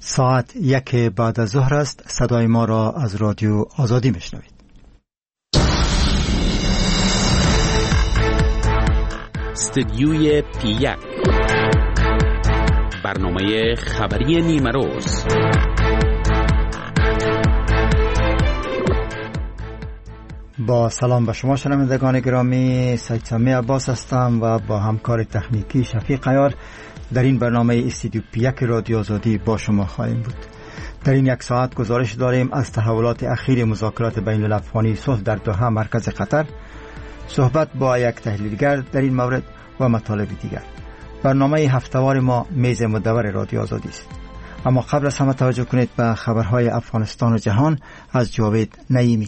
ساعت 1 بعد از ظهر است. صدای ما را از رادیو آزادی میشنوید. استدیوی پی1 برنامه خبری نیمه روز. با سلام به شما شنوندگان گرامی، سید سامی عباس هستم و با همکار تکنیکی شفیق عیار در این برنامه استدیو پی1 رادیو آزادی با شما خواهیم بود. در این یک ساعت گزارش داریم از تحولات اخیر مذاکرات بین الافغانی صلح در دوحه مرکز قطر، صحبت با یک تحلیلگر در این مورد و مطالب دیگر. برنامه هفتهوار ما میز مدور رادیو آزادی است. اما قبل از همه توجه کنید به خبرهای افغانستان و جهان از جاوید نعیمی.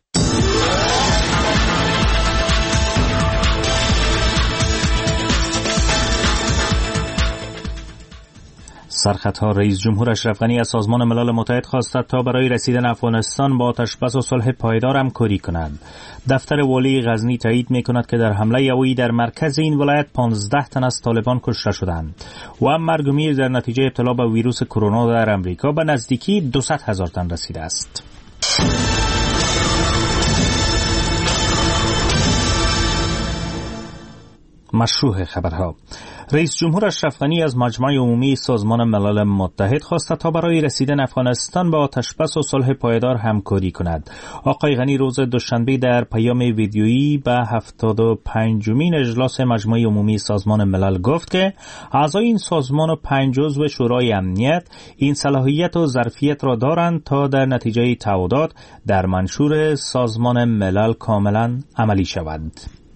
سرخطها رئیس جمهور اشرف غنی از سازمان ملل متحد خواست تا برای رسیدن افغانستان با آتشبس و صلح پایدار همکاری کنند. دفتر والی غزنی تایید می‌کند که در حمله هوایی در مرکز این ولایت 15 تن از طالبان کشته شدند و مرگ و میر در نتیجه ابتلا به ویروس کرونا در امریکا به نزدیکی 200,000 تن رسیده است. مشروع خبرها. رئیس جمهور اشرف غنی از مجمع عمومی سازمان ملل متحد خواست تا برای رسیدن افغانستان با آتشبس و صلح پایدار همکاری کند. آقای غنی روز دوشنبه در پیام ویدیویی به 75مین اجلاس مجمع عمومی سازمان ملل گفت که اعضای این سازمان و 5 عضو شورای امنیت این صلاحیت و ظرفیت را دارند تا در نتیجه تعهدات در منشور سازمان ملل کاملا عملی شود.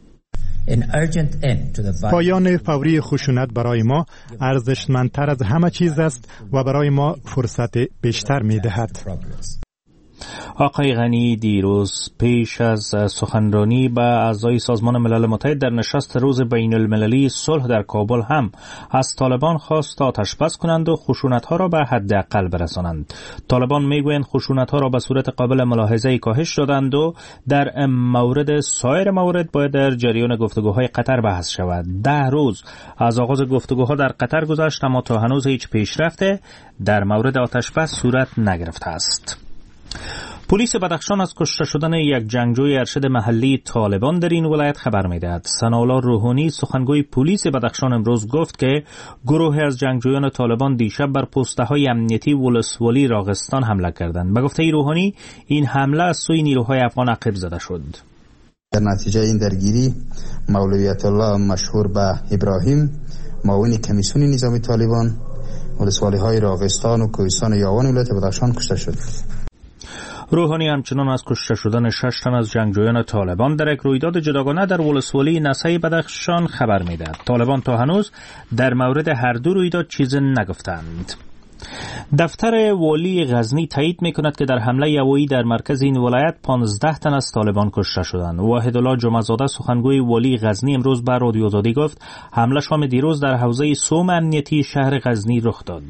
پایان فوری خشونت برای ما ارزشمندتر از همه چیز است و برای ما فرصت بیشتر می‌دهد. آقای غنی دیروز پیش از سخنرانی به اعضای سازمان ملل متحد در نشست روز بین المللی صلح در کابل هم از طالبان خواست آتشبس کنند و خشونت‌ها را به حداقل برسانند. طالبان میگویند خشونت‌ها را به صورت قابل ملاحظه کاهش دادند و در مورد سایر موارد باید در جریان گفتگوهای قطر بحث شود. 10 روز از آغاز گفتگوها در قطر گذشت اما تا هنوز هیچ پیشرفت در مورد آتشبس صورت نگرفته است. پلیس بدخشان از کشته شدن یک جنگجوی ارشد محلی طالبان در این ولایت خبر می‌دهد. ثناءالله روحانی سخنگوی پلیس بدخشان امروز گفت که گروهی از جنگجویان طالبان دیشب بر پست‌های امنیتی ولسوالی راغستان حمله کردند. به گفته روحانی این حمله از سوی نیروهای افغان عقب زده شد. در نتیجه این درگیری مولویت الله مشهور به ابراهیم معاون کمیسیون نظامی طالبان ولسوالی‌های راغستان و کوهستان یاوان ولایت بدخشان کشته شد. روحانی همچنان از کشته شدن 6 تن از جنگجویان طالبان در یک رویداد جداگانه در ولسوالی نسای بدخشان خبر می‌دهد. طالبان تا هنوز در مورد هر دو رویداد چیزی نگفتند. دفتر والی غزنی تایید می‌کند که در حمله هوایی در مرکز این ولایت 15 تن از طالبان کشته شدند. واحدالله جمعه‌زاده سخنگوی والی غزنی امروز به رادیو آزادی گفت حمله شام دیروز در حوزه سوم امنیتی شهر غزنی رخ داد.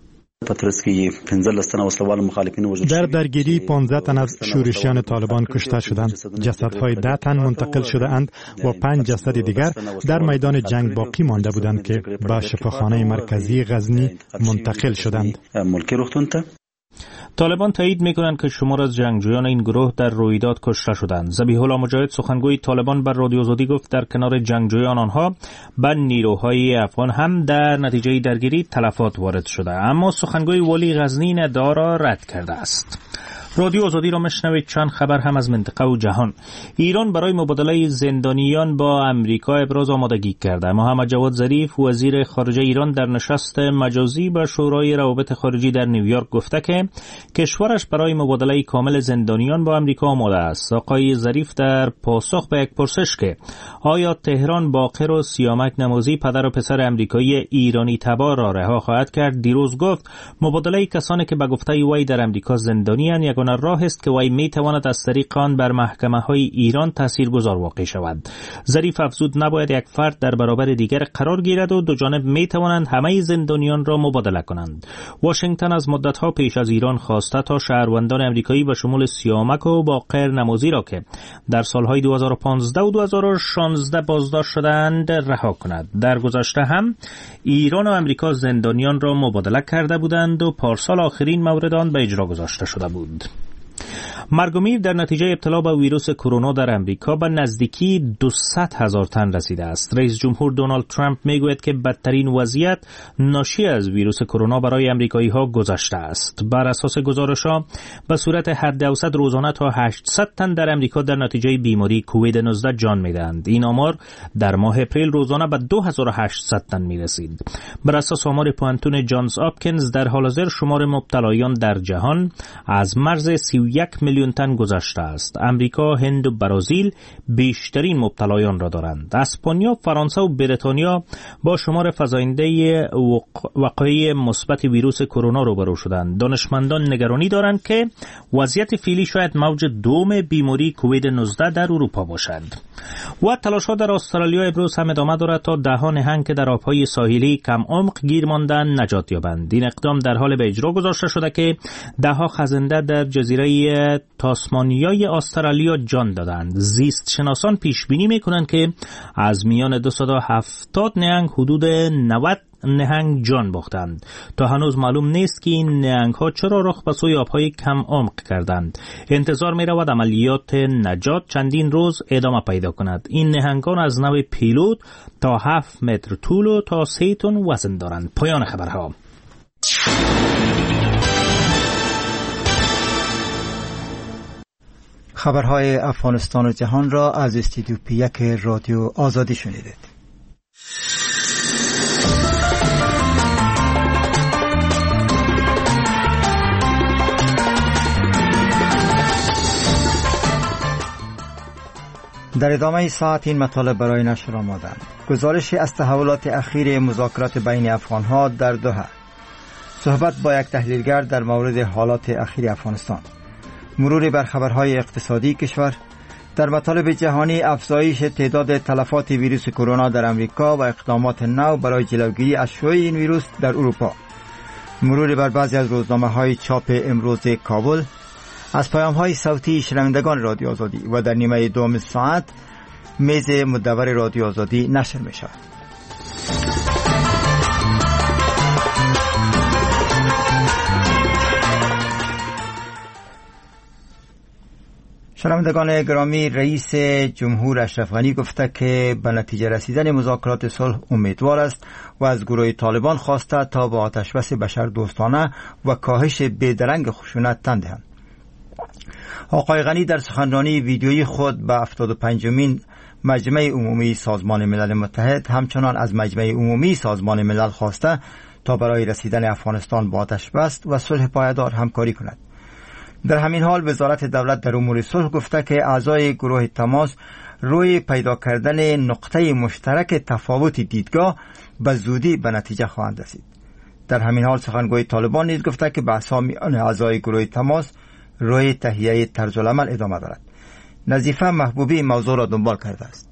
در درگیری 15 تن از شورشیان طالبان کشته شدند. جسدهای 10 تن منتقل شده اند و 5 جسد دیگر در میدان جنگ باقی مانده بودند که به شفاخانه مرکزی غزنی منتقل شدند. طالبان تایید می‌کنند که شمار از جنگجویان این گروه در رویداد کشته شدند. ذبیح الله مجاهد سخنگوی طالبان بر رادیو آزادی گفت در کنار جنگجویان آنها به نیروهای افغان هم در نتیجه درگیری تلفات وارد شده، اما سخنگوی والی غزنی این ادعا را رد کرده است. رادیو آزادی را میشنوید. چند خبر هم از منطقه و جهان. ایران برای مبادله زندانیان با امریکا ابراز آمادگی کرده. محمد جواد ظریف وزیر خارجه ایران در نشست مجازی با شورای روابط خارجی در نیویورک گفته که کشورش برای مبادله کامل زندانیان با امریکا آماده است. آقای ظریف در پاسخ به یک پرسش که آیا تهران باقر و سیامک نمازی پدر و پسر امریکایی ایرانی تبار را رها خواهد کرد دیروز گفت مبادله کسانی که به گفته وی در امریکا زندانی اند یگانه راه است که وی میتواند از طریق آن بر محکمه‌های ایران تاثیرگذار واقع شود. ظریف افزود نباید یک فرد در برابر دیگر قرار گیرد و دو جانب میتوانند همه زندانیان را مبادله کنند. واشنگتن از مدت‌ها پیش از ایران خواسته تا شهروندان امریکایی به شمول سیامک و باقر نمازی را که در سالهای 2015 و 2016 بازداشت شدند رها کند. در گذشته هم ایران و امریکا زندانیان را مبادله کرده بودند و پارسال آخرین مورد آن به اجرا گذاشته شده بود. مرگ و میر در نتیجه ابتلا به ویروس کرونا در امریکا به نزدیکی 200,000 تن رسیده است. رئیس جمهور دونالد ترامپ میگوید که بدترین وضعیت ناشی از ویروس کرونا برای امریکایی‌ها گذشته است. بر اساس گزارش‌ها به صورت حد اوسط روزانه تا 800 تن در امریکا در نتیجه بیماری کووید 19 جان می‌دهند. این آمار در ماه اپریل روزانه به 2800 تن می‌رسید. بر اساس آمار پوانتون جانز آپکینز در حال حاضر شمار مبتلایان در جهان از مرز 31 میلیون تن گذشته است. امریکا، هند و برزیل بیشترین مبتلایان را دارند. اسپانیا، فرانسه و بریتانیا با شمار فزاینده وقایع مثبت ویروس کرونا روبرو شدند. دانشمندان نگرانی دارند که وضعیت فعلی شاید موج دوم بیماری کووید 19 در اروپا باشد. و تلاش‌ها در استرالیا امروز هم ادامه دارد تا ده‌ها نهنگ که در آب‌های ساحلی کم عمق گیر ماندند نجات یابند. این اقدام در حال به اجرا گذاشته شده که ده‌ها خزنده در جزیره تاسمانیای استرالیا جان دادند. زیست شناسان پیش بینی می‌کنند که از میان 270 نهنگ حدود 90 نهنگ جان باختند. تا هنوز معلوم نیست که این نهنگ‌ها چرا رخ به سوی آب‌های کم عمق کردند. انتظار می‌رود عملیات نجات چندین روز ادامه پیدا کند. این نهنگان از نوع پیلوت تا 7 متر طول و تا 3 تن وزن دارند. پایان خبرها. خبرهای افغانستان و جهان را از استودیو پی1 رادیو آزادی شنیدید. در ادامه ساعت این مطالب برای نشر آمدند. گزارش از تحولات اخیر مذاکرات بین افغانها در دوحه، صحبت با یک تحلیلگر در مورد حالات اخیر افغانستان، مرور بر خبرهای اقتصادی کشور، در مطالب جهانی افزایش تعداد تلفات ویروس کرونا در امریکا و اقدامات نو برای جلوگیری از شیوع این ویروس در اروپا، مرور بر بعضی از روزنامه‌های چاپ امروز کابل، از پیام‌های صوتی شنوندگان رادیو آزادی و در نیمه دوم ساعت میز مدور رادیو آزادی نشر می‌شود. شنوندگان گرامی، رئیس جمهور اشرف غنی گفته که به نتیجه رسیدن مذاکرات صلح امیدوار است و از گروه طالبان خواسته تا با آتشبس بشردوستانه و کاهش بیدرنگ خشونت تن دهند. آقای غنی در سخنرانی ویدیویی خود به 75مین مجمع عمومی سازمان ملل متحد همچنان از مجمع عمومی سازمان ملل خواسته تا برای رسیدن افغانستان با آتشبس و صلح پایدار همکاری کند. در همین حال وزارت دولت در امور صلح گفته که اعضای گروه تماس روی پیدا کردن نقطه مشترک تفاوت دیدگاه به زودی به نتیجه خواهند رسید. در همین حال سخنگوی طالبان نیز گفته که بحث‌ها میان اعضای گروه تماس روی تهیه طرز العمل ادامه دارد. نظیفه محبوبی موضوع را دنبال کرده است.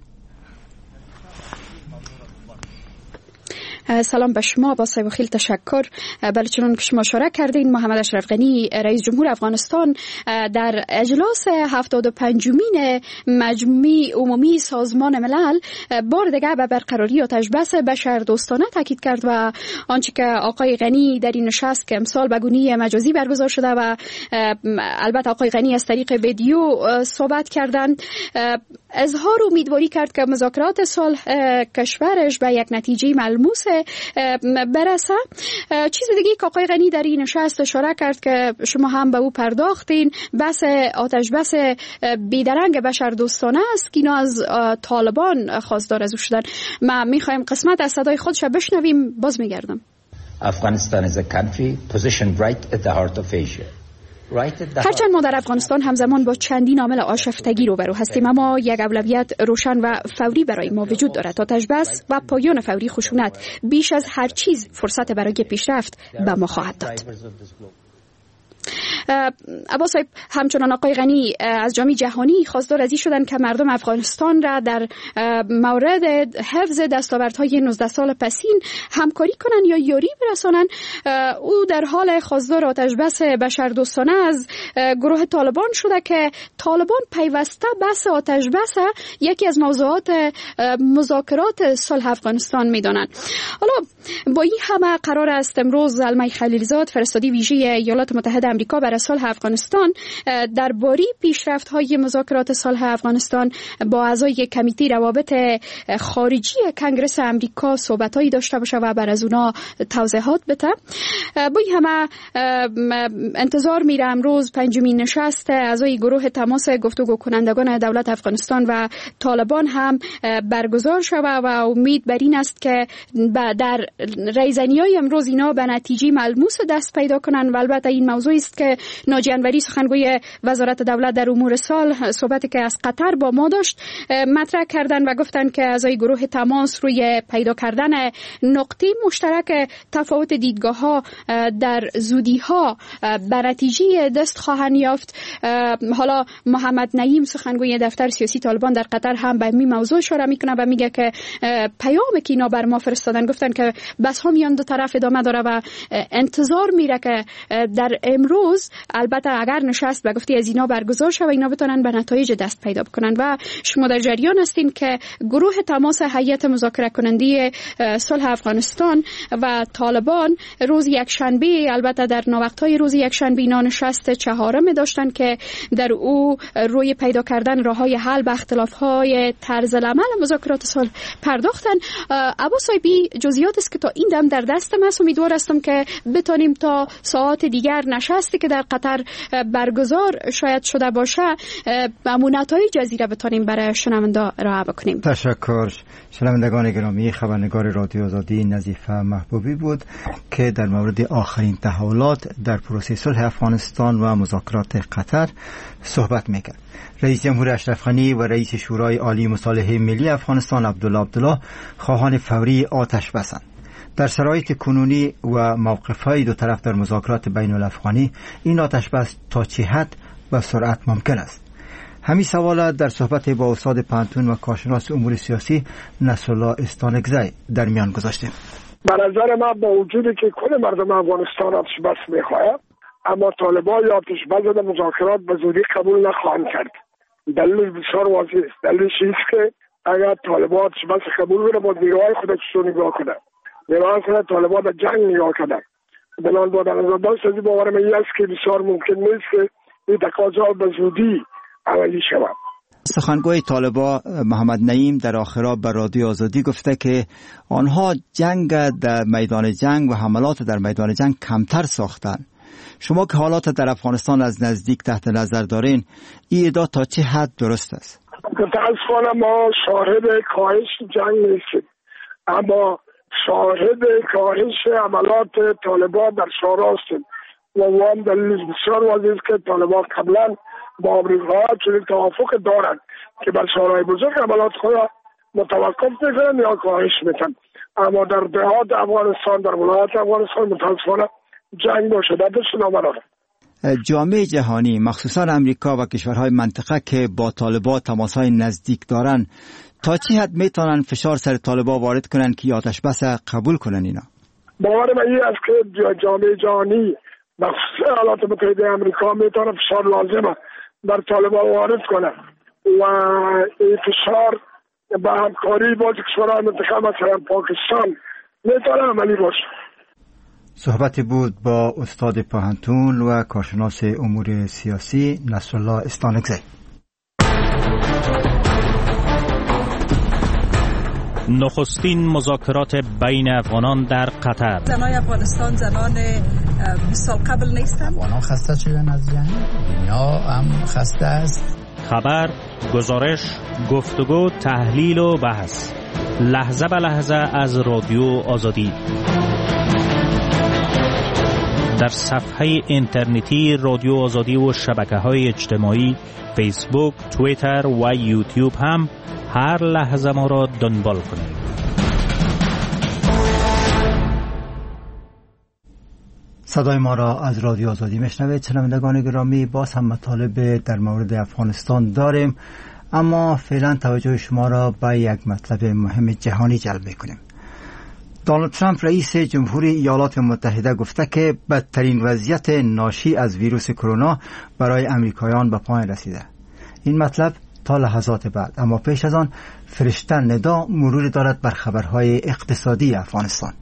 سلام به شما، با صاحب خیل تشکر. بله، چون که شما اشاره کردین، محمد اشرف غنی رئیس جمهور افغانستان در اجلاس 75مین مجمع عمومی سازمان ملل بار دیگر به برقراری آتشبس بشردوستانه تاکید کرد و آنچه که آقای غنی در این نشست که امسال به گونه مجازی برگزار شده و البته آقای غنی از طریق ویدیو صحبت کردند، اظهار امیدواری کرد که مذاکرات صلح کشورش به یک نتیجه ملموس برسه. چیز دیگه که آقای غنی در این نشست اشاره کرد که شما هم به او پرداختین، بحث آتشبس بیدرنگ بشردوستانه است که اینا از طالبان خواستار از او شدن. ما میخوایم قسمت از صدای خودش بشنویم، باز میگردم. Afghanistan is a country positioned right at the heart of Asia. هرچند ما در افغانستان همزمان با چندین عامل آشفتگی روبرو هستیم، اما یک اولویت روشن و فوری برای ما وجود دارد: آتشبس و پایان فوری خشونت. بیش از هر چیز فرصت برای پیشرفت به ما خواهد داد. عباس صاحب، همچنان آقای غنی از جامعه جهانی خواستار از این شدن که مردم افغانستان را در مورد حفظ دستاوردهای 19 سال پسین همکاری کنند یا یاری برسانند. او در حال خواستار آتش بس بشردوستانه از گروه طالبان شده که طالبان پیوسته بحث آتش بس یکی از موضوعات مذاکرات صلح افغانستان میدانند. حالا با این همه قرار است امروز زلمه خلیلزاد، فرستادی ویژه ایالات متحده آمریکا برای صلح افغانستان، درباره پیشرفت‌های مذاکرات صلح افغانستان با اعضای کمیته روابط خارجی کنگره آمریکا صحبت‌هایی داشته باشه و بر از اونا توضیحات بده. با این همه انتظار میره امروز پنجمین نشست اعضای گروه تماس گفتگو کنندگان دولت افغانستان و طالبان هم برگزار شود و امید بر این است که در ریزنی‌های امروز اینا به نتیجه ملموس دست پیدا کنند. و البته این موضوع است که ناجی انوری، سخنگوی وزارت دولت در امور صلح، صحبتی که از قطر با ما داشت مطرح کردن و گفتن که اعضای گروه تماس روی پیدا کردن نقطه مشترک تفاوت دیدگاه‌ها در زودی‌ها به نتیجه دست خواهند یافت. حالا محمد نعیم، سخنگوی دفتر سیاسی طالبان در قطر، هم به این موضوع اشاره میکنه و میگه که پیامی که اینا بر ما فرستادن، گفتن که بس ها میان دو طرف ادامه داره و انتظار میره که در امروز البته اگر نشست به گفته از اینا برگزار شه و اینا بتونن به نتایج دست پیدا بکنن. و شما در جریان هستین که گروه تماس هیئت مذاکره کننده صلح افغانستان و طالبان روز یکشنبه، البته در ناوقت‌های روز یکشنبه، اینا نشست چهارم داشتن که در او روی پیدا کردن راه‌های حل به اختلاف‌های طرز العمل مذاکرات صلح پرداختن. عباس صاحب، جزئیات است که تا این دم در دستم است. امیدوار هستم که بتونیم تا ساعات دیگر نشستی که در قطر برگزار شاید شده باشه نتایج جزیره بتونیم برای شنونده ارائه بکنیم. تشکر. شنوندگان گرامی، خبرنگار رادیو آزادی نظیفه محبوبی بود که در مورد آخرین تحولات در پروسه صلح افغانستان و مذاکرات قطر صحبت میکرد. رئیس جمهور اشرف غنی و رئیس شورای عالی مصالحه ملی افغانستان عبدالله خواهان فوری آتش بسند. در شرایط کنونی و موقف‌های دو طرف در مذاکرات بین الافغانی، این آتش بس تا چه حد به سرعت ممکن است؟ همین سوالات در صحبت با استاد پانتون و کارشناس امور سیاسی نصرالله استانکزی در میان گذاشتیم. به نظر من با وجودی که کل مردم افغانستان آتش بس میخواهد، اما طالبان یا آتش بس در مذاکرات به زودی قبول نخواهند کرد. دلیل بسیار واضح است. دلیلش است که اگر طالبان آتش بس قبول کنه، با نیروهای خود چطور نگاه کنه. نیروهای خود طالبان به جنگ نگاه کنه. بنابراین با در نظر داشت از باور من است که بسیار ممکن نیست که این تقاضا به زودی عملی شود. سخنگوی طالبان محمد نعیم در آخرا به رادیو آزادی گفته که آنها جنگ در میدان جنگ و حملات در میدان جنگ کمتر ساختن. شما که حالات در افغانستان از نزدیک تحت نظر دارین، این ادعا تا چه حد درست است؟ متاسفانه ما شاهد کاهش جنگ نیستیم، اما شاهد کاهش عملات طالبان در شورا هستیم و هم دلیل بسیار واضح است که طالبان قبلا با آمریکا چنین توافق دارند که بر شورای بزرگ عملات خود متوقف میکنند یا کاهش میکنند، اما در دهات افغانستان، در ولایات افغانستان متاسفانه جنگ با شدتش ادامه دارد. جامعه جهانی، مخصوصا امریکا و کشورهای منطقه که با طالبان تماسهای نزدیک دارند، تا چه حد میتونن فشار سر طالبان وارد کنن که آتش بس قبول کنن؟ اینا باور من این است که جامعه جهانی مخصوصا ایالات متحده آمریکا میتونه فشار لازمه بر طالبان وارد کنه و این فشار به همکاری با کشورهای منطقه مثلا پاکستان میتونه عملی باشه. صحبتی بود با استاد پاهنتون و کارشناس امور سیاسی نصرالله استانکزی. نخستین مذاکرات بین افغانان در قطر. زنای افغانستان زنان 20 سال قبل نیستند. افغانان خسته شدن از جنگ، دنیا هم خسته است. خبر، گزارش، گفتگو، تحلیل و بحث، لحظه به لحظه از رادیو آزادی. در صفحه اینترنتی رادیو آزادی و شبکه‌های اجتماعی فیسبوک، توییتر و یوتیوب هم هر لحظه ما را دنبال کنید. صدای ما را از رادیو آزادی میشنوید. شنوندگان گرامی، باز هم مطالب در مورد افغانستان داریم، اما فعلا توجه شما را به یک مطلب مهم جهانی جلب میکنیم. دونالد ترامپ رئیس جمهوری ایالات متحده گفته که بدترین وضعیت ناشی از ویروس کرونا برای امریکایان به پایان رسیده. این مطلب تا لحظات بعد، اما پیش از آن فرشته ندا مرور دارد بر خبرهای اقتصادی افغانستان.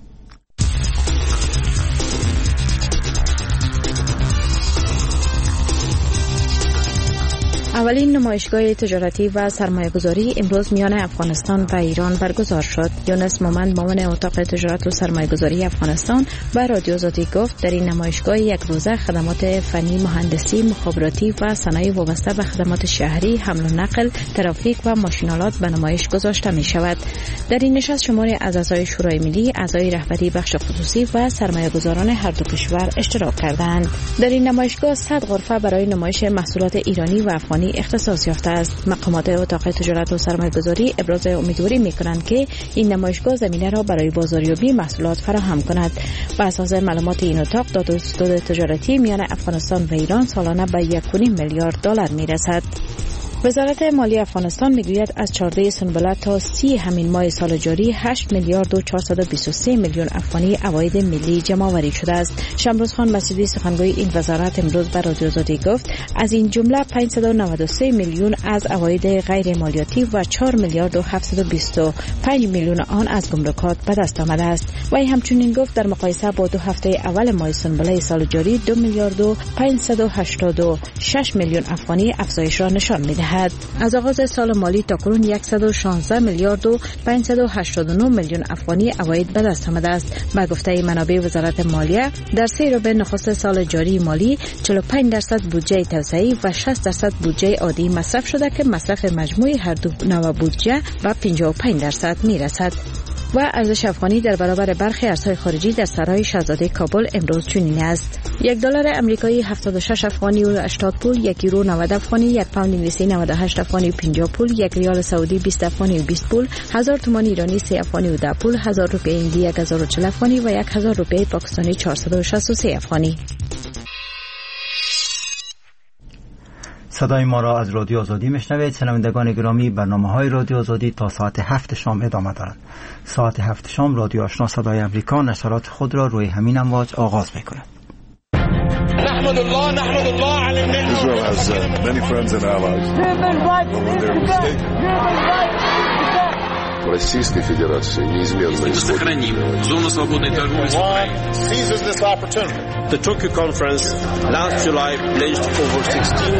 اولین نمایشگاه تجارتی و سرمایه‌گذاری امروز میان افغانستان و ایران برگزار شد. یونس مومند، معاون اتاق تجارت و سرمایه‌گذاری افغانستان، به رادیو آزادی گفت در این نمایشگاه یک روزه خدمات فنی، مهندسی، مخابراتی و صنایع وابسته به خدمات شهری، حمل و نقل، ترافیک و ماشین‌آلات به نمایش گذاشته می شود. در این نشست شماری از اعضای شورای ملی، اعضای رهبری بخش خصوصی و سرمایه‌گذاران هر دو کشور اشتراک کردند. در این نمایشگاه 100 غرفه برای نمایش محصولات ایرانی و افغانی اختصاص یافته است. مقامات اتاق تجارت و سرمایه‌گذاری ابراز امیدواری می‌کنند که این نمایشگاه زمینه را برای بازاریابی محصولات فراهم کند. بر اساس معلومات این اتاق، داد و ستد تجارتی میان افغانستان و ایران سالانه به 1.5 میلیارد دلار میرسد. وزارت مالی افغانستان میگوید از 14 سنبله تا 30 همین ماه سال جاری 8 میلیارد و 423 میلیون افغانی عواید ملی جمع‌آوری شده است. شمروز خان مسعودی، سخنگوی این وزارت، امروز به رادیو آزادی گفت از این جمله 593 میلیون از عواید غیر مالیاتی و 4 میلیارد و 725 میلیون آن از گمرکات به دست آمده است. وی همچنین گفت در مقایسه با 2 هفته اول ماه سنبله سال جاری 2 میلیارد و 586 میلیون افغانی افزایش را نشان می‌دهد. از آغاز سال مالی تا کنون 116 میلیارد و 589 میلیون افغانی عواید به دست آمده است. به گفته منابع وزارت مالیه، در 3 ربع نخست سال جاری مالی 45% بودجه توسعه‌ای و 60% بودجه عادی مصرف شده که مصرف مجموعی هر دو نوع بودجه به 55% میرسد. و ارزش افغانی در برابر برخی ارزهای خارجی در سرای شاهزاده کابل امروز چنین است: $1 آمریکایی 76 افغانی و 80 پول، 1 یورو 90 افغانی، 1 پوند انگلیسی 98 افغانی و 50 پول، 1 ریال سعودی 20 افغانی و 20 پول، 1000 تومان ایرانی 3 افغانی و 10 پول، 1000 روپیه هندی 1040 افغانی و 1000 روپیه پاکستانی 463 افغانی. صدای ما را از رادیو آزادی میشنوید. شنوندگان گرامی، برنامه‌های رادیو آزادی تا ساعت 7 شام ادامه دارند. ساعت 7 شام رادیو آشنا صدای امریکا نشرات خود را روی همین امواج آغاز می‌کند. نحمد الله علی النعمة. Israel has many friends and allies. Российской Федерации неизменно сохраним зону свободной торговли. Seizes this opportunity. The Tokyo conference last July pledged over 16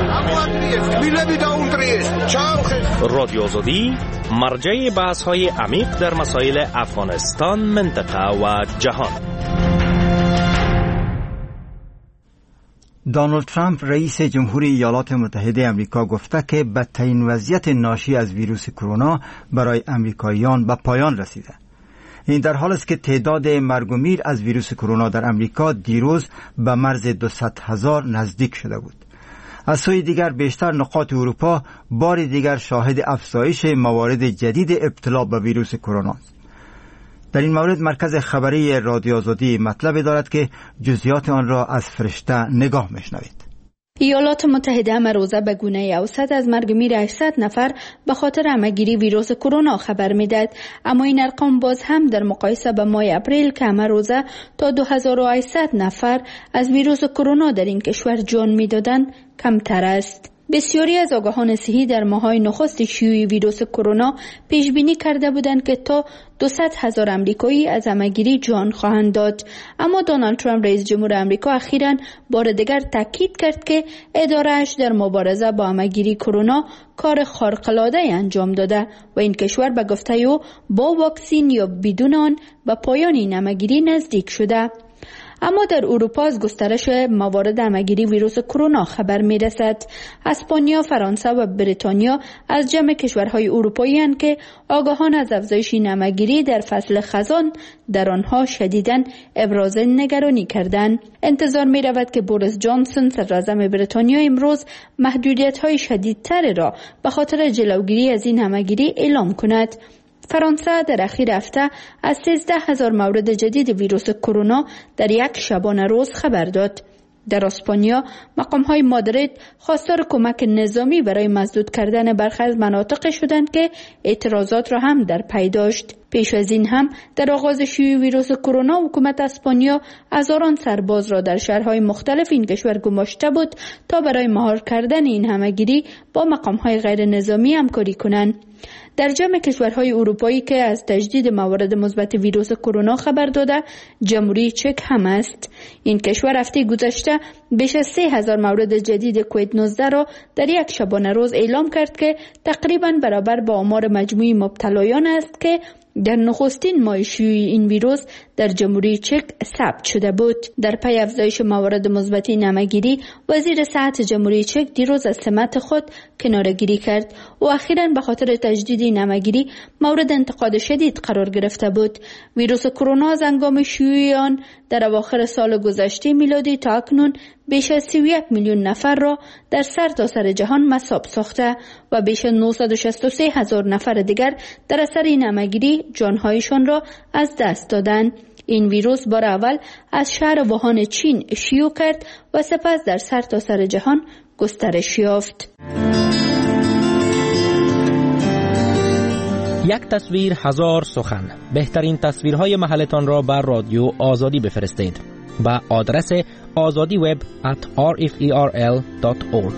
رادیو آزادی مرجع بحث‌های عمیق در مسائل افغانستان، منطقه و جهان. دونالد ترامپ رئیس جمهوری ایالات متحده آمریکا گفته که بدترین وضعیت ناشی از ویروس کرونا برای امریکاییان به پایان رسیده. این در حالی است که تعداد مرگ و میر از ویروس کرونا در امریکا دیروز به مرز 200,000 نزدیک شده بود. از سوی دیگر بیشتر نقاط اروپا بار دیگر شاهد افزایش موارد جدید ابتلا به ویروس کرونا است. در این مورد مرکز خبری رادیو آزادی مطلب دارد که جزئیات آن را از فرشته نگاه میشنوید. ایالات متحده امروزه به گونه اوسط از مرگ میر 800 نفر به خاطر همه‌گیری ویروس کرونا خبر میداد، اما این ارقام باز هم در مقایسه با ماه اپریل که امروزه تا 2800 نفر از ویروس کرونا در این کشور جان میدادند کمتر است. بسیاری از آگاهان صحی در ماه‌های نخست شیوع ویروس کرونا پیش بینی کرده بودند که تا 200,000 آمریکایی از همه‌گیری جان خواهند داد، اما دونالد ترامپ رئیس جمهور آمریکا اخیراً بار دیگر تاکید کرد که اداره‌اش در مبارزه با همه‌گیری کرونا کار خارق‌العاده انجام داده و این کشور به گفته او با واکسن یا بدون آن به پایان این همه‌گیری نزدیک شده. اما در اروپا از گسترش موارد همه‌گیری ویروس کرونا خبر می‌رسد. اسپانیا، فرانسه و بریتانیا از جمع کشورهای اروپایی اند که آگاهان از افزایش این همه‌گیری در فصل خزان در آنها شدیداً ابراز نگرانی کردند. انتظار می‌رود که بوریس جانسون صدراعظم بریتانیا امروز محدودیت‌های شدیدتر را به خاطر جلوگیری از این همه‌گیری اعلام کند. فرانسه در اخیر هفته از 13,000 مورد جدید ویروس کرونا در یک شبانه روز خبر داد. در اسپانیا مقام‌های مادرید خواستار کمک نظامی برای مسدود کردن برخی از مناطق شدند که اعتراضات را هم در پی داشت. پیش از این هم در آغاز شیوع ویروس کرونا حکومت اسپانیا هزاران سرباز را در شهرهای مختلف این کشور گماشته بود تا برای مهار کردن این همه‌گیری با مقام‌های غیر نظامی همکاری کنند. در جمع کشورهای اروپایی که از تجدید موارد مثبت ویروس کرونا خبر داده جمهوری چک هم است. این کشور هفته گذشته بیش از 3,000 مورد جدید کووید 19 را در یک شبانه روز اعلام کرد که تقریبا برابر با آمار مجموعی مبتلایان است که در نخستین ماه شیوع این ویروس در جمهوری چک ثبت شده بود. در پی افزایش موارد مثبت همه‌گیری وزیر صحت جمهوری چک دیروز از سمت خود کناره‌گیری کرد و اخیراً به خاطر تجدید این همه‌گیری مورد انتقاد شدید قرار گرفته بود. ویروس کرونا از هنگام شیوع آن در اواخر سال گذشته میلادی تا اکنون بیش از 31 میلیون نفر را در سرتاسر جهان مصاب ساخته و بیش از 963,000 نفر دیگر در اثر این همه‌گیری جانهایشان را از دست دادند. این ویروس بار اول از شهر ووهان چین شیوع کرد و سپس در سرتاسر جهان گسترش یافت. یک تصویر هزار سخن. بهترین تصویرهای محلتان را بر رادیو آزادی بفرستید با آدرس azadiweb@rferl.org.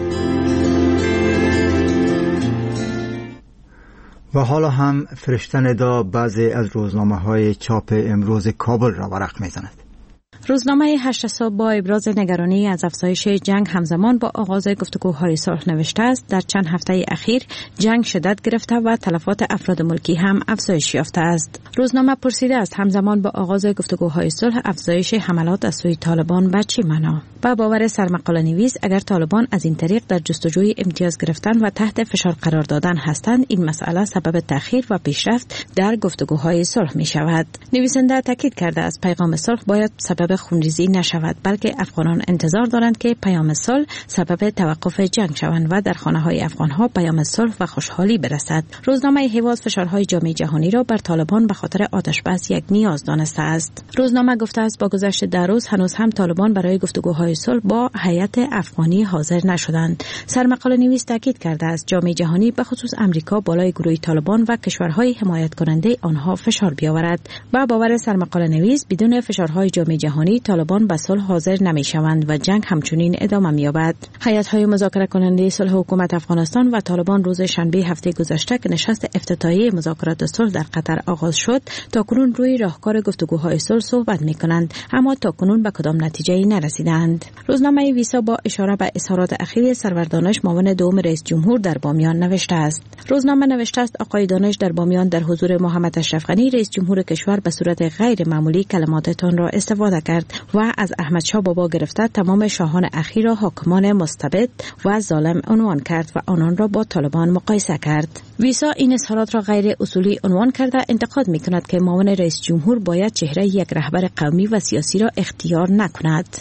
و حالا هم فرشته ندا بعضی از روزنامه‌های چاپ امروز کابل را ورق می‌زند. روزنامه 8 صبح با ابراز نگرانی از افزایش جنگ همزمان با آغاز گفتگوهای صلح نوشته است در چند هفته اخیر جنگ شدت گرفته و تلفات افراد ملکی هم افزایش یافته است. روزنامه پرسیده است همزمان با آغاز گفتگوهای صلح افزایش حملات از سوی طالبان به چه معنا؟ با باور سرمقاله نویس اگر طالبان از این طریق در جستجوی امتیاز گرفتن و تحت فشار قرار دادن هستند این مسئله سبب تأخیر و پیشرفت در گفتگوهای صلح می شود. نویسنده تاکید کرده است پیغام صلح باید سبب خونریزی نشود بلکه افغانان انتظار دارند که پیام صلح سبب توقف جنگ شوند و در خانه‌های افغان‌ها پیام صلح و خوشحالی برسد. روزنامه هواز فشارهای جامعه جهانی را بر طالبان به خاطر آتش‌بس یک نیاز دانسته است. روزنامه گفته است با گذشت 10 روز هنوز هم طالبان برای گفتگوهای صلح با هیئت افغانی حاضر نشدند. سرمقاله نویس تاکید کرده است جامعه جهانی به خصوص آمریکا بالای گروه طالبان و کشورهای حمایت کننده آنها فشار بیاورد. با باور سرمقاله نویس بدون فشارهای جامعه جهانی طالبان به صلح حاضر نمی‌شوند و جنگ همچنین ادامه می‌یابد. هیئت‌های مذاکره کننده صلح حکومت افغانستان و طالبان روز شنبه هفته گذشته که نشست افتتاحیه مذاکرات صلح در قطر آغاز شد تاکنون روی راهکار گفتگوهای صلح صحبت می‌کنند اما تاکنون به کدام نتیجه‌ای نرسیدند. روزنامه ویسا با اشاره به اظهارات اخیر سرور دانش معاون دوم رئیس جمهور در بامیان نوشته است. روزنامه نوشته است آقای دانش در بامیان در حضور محمد اشرف غنی رئیس جمهور کشور به صورت غیر معمولی کلماتتان را استفاده کرد و از احمد شاه بابا گرفته تمام شاهان اخیر را حاکمان مستبد و ظالم عنوان کرد و آنان را با طالبان مقایسه کرد. ویسا این اظهارات را غیر اصولی عنوان کرده انتقاد می‌کند که معاون رئیس جمهور باید چهره یک رهبر قومی و سیاسی را اختیار نکند.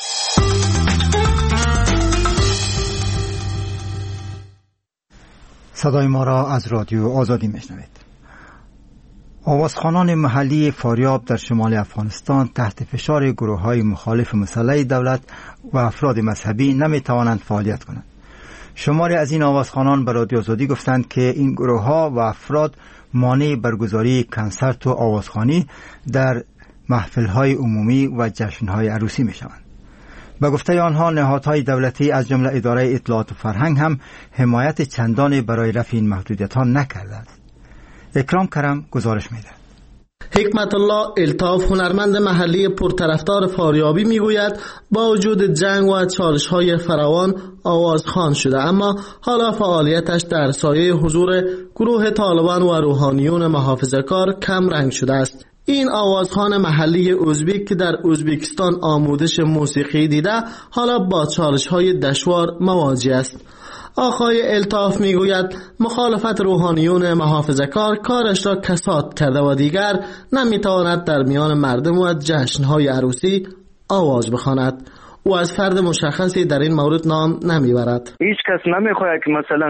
صدای ما را از رادیو آزادی میشنوید. آوازخوانان محلی فاریاب در شمال افغانستان تحت فشار گروه‌های مخالف مسلح دولت و افراد مذهبی نمی‌توانند فعالیت کنند. شماری از این آوازخوانان به رادیو آزادی گفتند که این گروه‌ها و افراد مانع برگزاری کنسرت و آوازخوانی در محفل‌های عمومی و جشن‌های عروسی می‌شوند. به گفته آنها نهادهای دولتی از جمله اداره اطلاعات و فرهنگ هم حمایت چندانی برای رفع این محدودیت‌ها نکرده است. اکرام کرم گزارش می‌دهد. حکمت الله الطاف هنرمند محلی پرطرفدار فاریابی میگوید با وجود جنگ و چالش‌های فراوان آوازخوان شده اما حالا فعالیتش در سایه حضور گروه طالبان و روحانیون محافظه‌کار کم رنگ شده است. این آوازخوان محلی ازبک که در ازبکستان آموزش موسیقی دیده حالا با چالش‌های دشوار مواجه است. آقای الطاف میگوید مخالفت روحانیون محافظه‌کار کارش را کساد کرده و دیگر نمیتواند در میان مردم و جشن‌های عروسی آواز بخواند. او از فرد مشخصی در این مورد نام نمیبرد. هیچ کس نمیخواهد که مثلا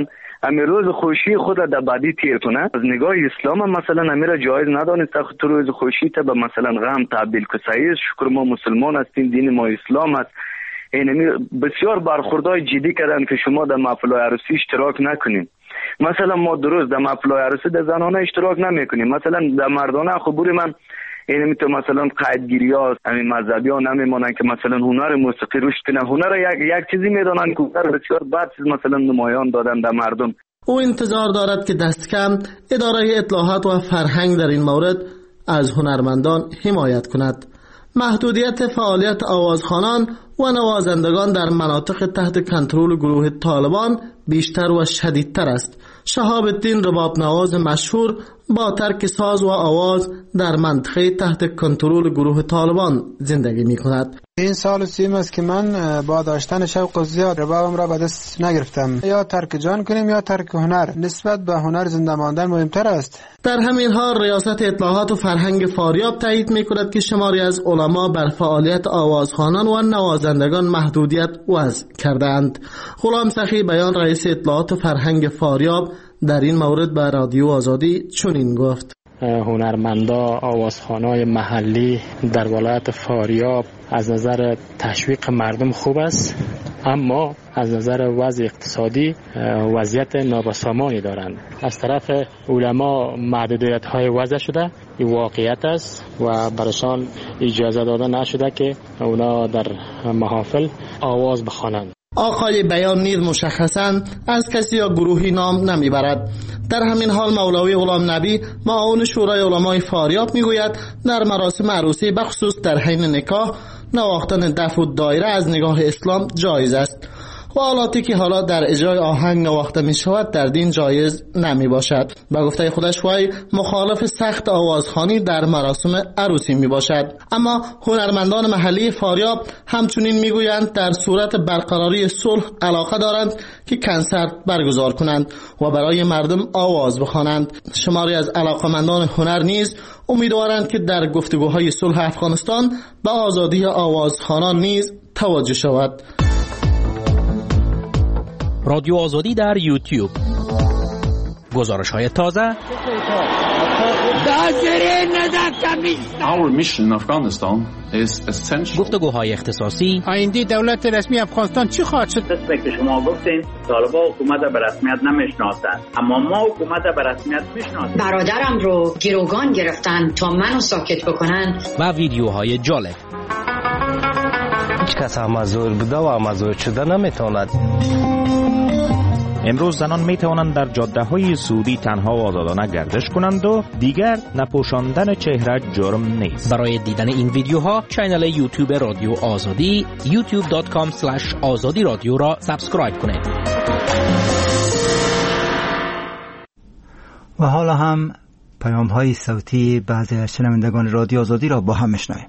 همین روز خوشی خود در بدی تیر کنه. از نگاه اسلام هم مثلا امیر جایز ندانست تو روز خوشی تا به مثلا غم تبدیل که سعید شکر ما مسلمان هستیم، دین ما اسلام است. این بسیار برخوردهای جدی کردن که شما در محفل عروسی اشتراک نکنیم. مثلا ما درست در محفل عروسی در زنانه اشتراک نمیکنیم، مثلا در مردانه خبور من این تو مثلا قیدگیری ها همین مذهبی ها نمیمونن که مثلا هنر موسیقی روش کنن، هنر یک چیزی میدونن که هنر بسیار بد چیز مثلا نمایان دادن در مردم. او انتظار دارد که دست کم اداره اطلاعات و فرهنگ در این مورد از هنرمندان حمایت کند. محدودیت فعالیت آوازخوانان و نوازندگان در مناطق تحت کنترل گروه طالبان بیشتر و شدیدتر است. شهاب الدین رباب نواز مشهور با ترک ساز و آواز در منطقه تحت کنترل گروه طالبان زندگی می کند. این سال و سیم است که من با داشتن شوق زیاد ربابم را به دست نگرفتم. یا ترک جان کنیم یا ترک هنر. نسبت به هنر زنده ماندن مهمتر است. در همین حال ریاست اطلاعات و فرهنگ فاریاب تایید می کند که شماری از علما بر فعالیت آوازخوانان و نوازندگان محدودیت وضع کردند. غلام سخی بیان رئیس اطلاعات و فرهنگ فاریاب در این مورد به رادیو آزادی چنین گفت: هنرمندا آوازخوانای محلی در ولایت فاریاب از نظر تشویق مردم خوب است، اما از نظر وضع اقتصادی وضعیت نابسامانی دارند. از طرف علما محدودیت های وضع شده، این واقعیت است و برایشان اجازه داده نشده که اونا در محافل آواز بخوانند. آقای بیان نیز مشخصاً از کسی یا گروهی نام نمیبرد. در همین حال مولوی غلام نبی معاون شورای علمای فاریاب میگوید در مراسم عروسی بخصوص در حین نکاح نواختن دف و دایره از نگاه اسلام جایز است و آلاتی که حالا در اجرای آهنگ نواخته می شود در دین جایز نمی باشد. با گفته خودش وی مخالف سخت آوازخوانی در مراسم عروسی می باشد. اما هنرمندان محلی فاریاب همچنین می گویند در صورت برقراری صلح علاقه دارند که کنسرت برگزار کنند و برای مردم آواز بخوانند. شماری از علاقمندان هنر نیز امیدوارند که در گفتگوهای صلح افغانستان به آزادی آوازخوانان نیز توجه شود. رادیو آزادی در یوتیوب. گزارش های تازه. گفتگوهای اختصاصی. آینده دولت رسمی افغانستان چی خواهد شد؟ که شما گفتین طالبان حکومت به رسمیت نمیشناسند، اما ما حکومت به رسمیت میشناسیم. برادرم رو گروگان گرفتن تا منو ساکت بکنن. و ویدیوهای جالب. هیچ کس مزور بوده و مزور شده نمیتواند. امروز زنان می توانند در جاده‌های سعودی تنها و آزادانه گردش کنند و دیگر نپوشاندن چهره جرم نیست. برای دیدن این ویدیوها کانال یوتیوب رادیو آزادی youtube.com/azadi رادیو را سابسکرایب کنید. و حالا هم پیام‌های صوتی بعضی از شنوندگان رادیو آزادی را با هم میشنویم.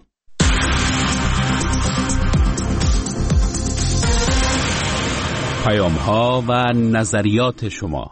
پیام‌ها و نظریات شما.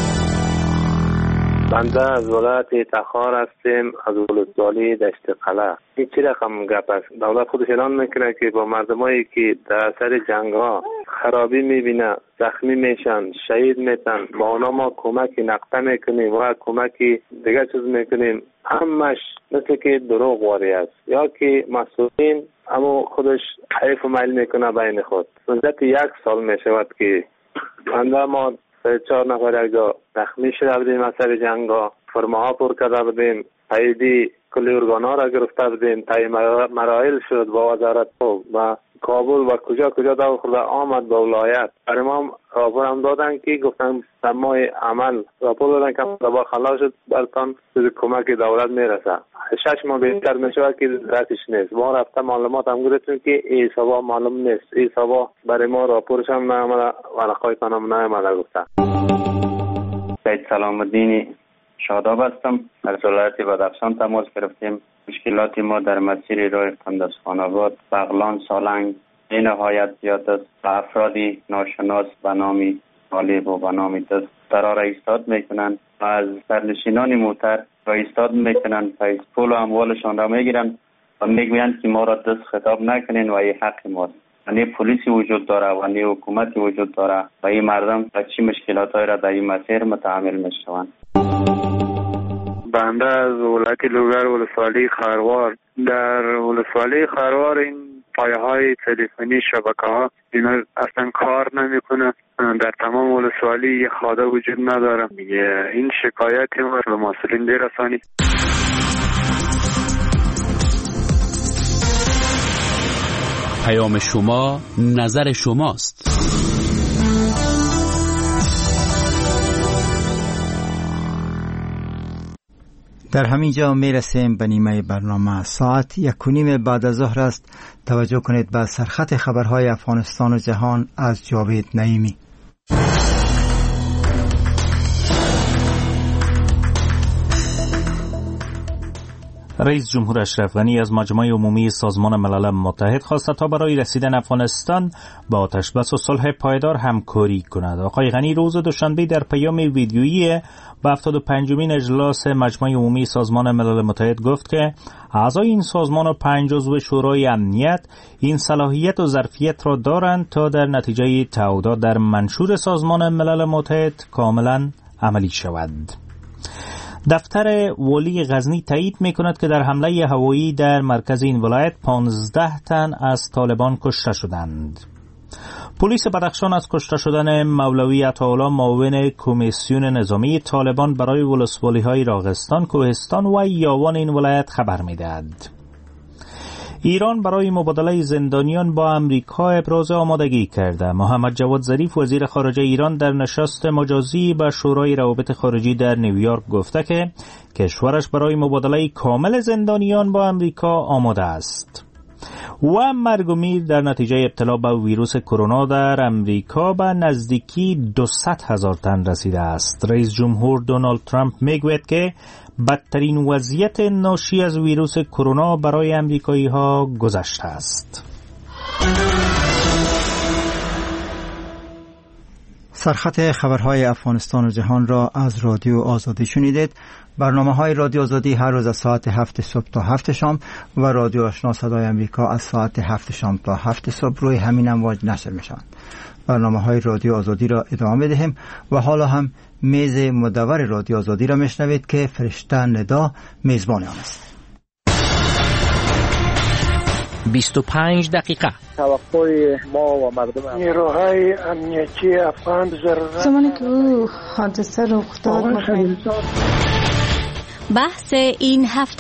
بنده از ولایت تخار هستیم، از ولسوالی دشت قلعه. این چی رقم گپ است؟ دولت خودش اعلان میکنه که با مردمایی که در اثر جنگ ها خرابی میبینه، زخمی میشن، شهید میشن، با اونا ما کمکی نقطه میکنیم و کمکی دیگه چیز میکنیم. همش مثل که دروغ واری است، یا که مسئولین اما خودش حیف و میل میکنه بین خود. مدت 1 سال میشود که بنده ما 4 نفر یک جا زخمی شده بودیم اثر جنگ ها، فرماها پر کرده بودیم، تاییدی کلی ارگانا را گرفته بودیم، تایی مراحل شد با وزارت و کابل و کجا دو خورده آمد به ولایت. برای ما راپور هم دادن که گفتن سمای عمل راپور دادن که با خلاص شد برتان کمک دولت میرسه. 6 ماه بیشتر میشود که رسش نیست. ما رفته معلومات هم گرفتیم که ای سوا معلوم نیست، ای سوا برای ما راپورش هم نامده و لقایتان هم نامده گفته. سید سلام الدین شاداب هستم. از ولایت بدخشان تماس گرفتیم. مشکلات ما در مسیر راه قندزخان‌آباد، بغلان، سالنگ نهایت زیاد است. افرادی ناشناس به نام طالب و به نام دست قرار ایستاد میکنند و از سرنشینان موتر را ایستاد میکنند، پول و اموالشان را میگیرند و میگویند که ما را دست خطاب نکنین و این حق ماست. نه پلیسی وجود داره و نه حکومتی وجود داره و این مردم به چی مشکلات‌های را در این مسیر متحمل میشوند. بنده از ولایت لوگر ولسوالی خروار. در ولسوالی خروار این پایه‌های تلفنی شبکه‌ها اینا اصلا کار نمیکنه. در تمام ولسوالی یه خاده وجود نداره. این شکایت ما به مسئولین برسانید. پیام شما نظر شماست. در همین جا می رسیم به نیمه برنامه. ساعت 1:30 بعد از ظهر است. توجه کنید به سرخط خبرهای افغانستان و جهان از جاوید نعیمی. رئیس جمهور اشرف غنی از مجمع عمومی سازمان ملل متحد خواسته تا برای رسیدن افغانستان با آتشبس و صلح پایدار همکاری کند. آقای غنی روز دوشنبه در پیام ویدیویی به 75مین اجلاس مجمع عمومی سازمان ملل متحد گفت که اعضای این سازمان و 5 عضو شورای امنیت این صلاحیت و ظرفیت را دارند تا در نتیجه تعهدات در منشور سازمان ملل متحد کاملا عملی شود. دفتر والی غزنی تایید می‌کند که در حمله هوایی در مرکز این ولایت 15 تن از طالبان کشته شدند. پلیس بدخشان از کشته شدن مولوی عطاالله معاون کمیسیون نظامی طالبان برای ولسوالی‌های راغستان، کوهستان و یاوان این ولایت خبر می‌دهد. ایران برای مبادله زندانیان با امریکا ابراز آمادگی کرده. محمد جواد ظریف وزیر خارجه ایران در نشست مجازی با شورای روابط خارجی در نیویورک گفته که کشورش برای مبادله کامل زندانیان با امریکا آماده است. و مرگ و میر در نتیجه ابتلا به ویروس کرونا در امریکا به نزدیکی 200,000 تن رسیده است. رئیس جمهور دونالد ترامپ میگوید که بدترین وضعیت ناشی از ویروس کرونا برای امریکایی ها گذشته است. سرخط خبرهای افغانستان و جهان را از رادیو آزادی شنیدید. برنامه‌های رادیو آزادی هر روز از ساعت 7 صبح تا 7 شام و رادیو آشنا صدای امریکا از ساعت 7 شام تا 7 صبح روی همین امواج نشر می‌شوند. برنامه‌های رادیو آزادی را ادامه می‌دهیم و حالا هم میز مدور رادیو آزادی را میشنوید که فرشته ندا میزبان آن است. 25 دقیقه توقع ما و مردم نیروهای امنیتی افغان زمانی که او حادثه رخ داد بحث این هفته.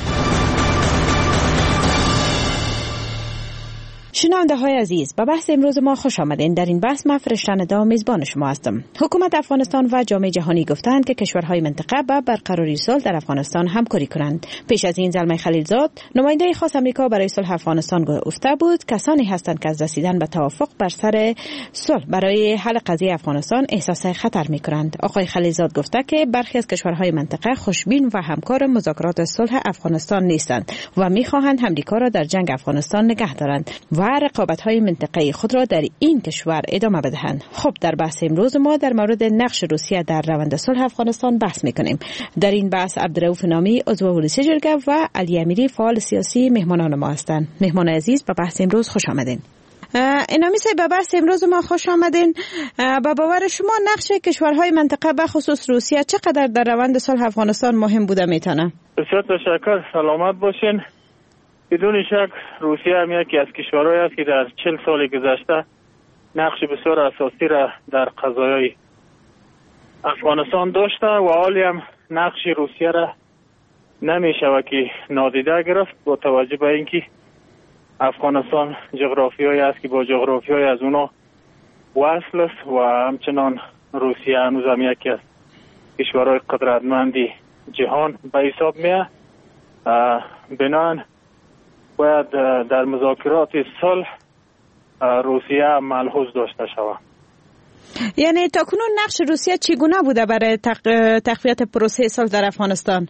شنونده های عزیز، به بحث امروز ما خوش آمدین. در این بحث من فرشته ندا میزبان شما هستم. حکومت افغانستان و جامعه جهانی گفتند که کشورهای منطقه به برقراری صلح در افغانستان همکاری کنند. پیش از این زلمه خلیلزاد، نماینده خاص آمریکا برای صلح افغانستان گفته بود کسانی هستند که از رسیدن به توافق بر سر صلح برای حل قضیه افغانستان احساس خطر میکنند. آقای خلیلزاد گفته که برخی از کشورهای منطقه خوشبین و همکار مذاکرات صلح افغانستان نیستند و میخواهند امریکا را در جنگ افغانستان نگه دارند و رقابت‌های منطقه‌ای خود را در این کشور ادامه بدهند. خب در بحث امروز ما در مورد نقش روسیه در روند صلح افغانستان بحث می‌کنیم. در این بحث عبدالرؤوف نامی عضو پلیس جرگه و علی امیری فعال سیاسی مهمانان ما هستند. مهمان عزیز به بحث امروز خوش آمدین. اینامی صاحب به بحث امروز ما خوش آمدین. با باور شما نقش کشورهای منطقه به خصوص روسیه چقدر در روند صلح افغانستان مهم بوده میتونه؟ بسیار تشکر، سلامت باشین. بدون شک روسیه هم یکی از کشورهایی است که در 40 سال گذشته نقش بسیار اساسی را در قضایای افغانستان داشته و حالی هم نقش روسیه را نمیشه که نادیده گرفت با توجه به اینکه افغانستان جغرافیایی است که با جغرافیایی از اونا وصل است و همچنان روسیه هنوز هم یکی از کشورهای قدرتمندی جهان به حساب میاد. بنابراین باید در مذاکرات صلح روسیه ملحوظ داشته شود. یعنی تاکنون نقش روسیه چگونه بوده برای تقویت پروسه صلح در افغانستان؟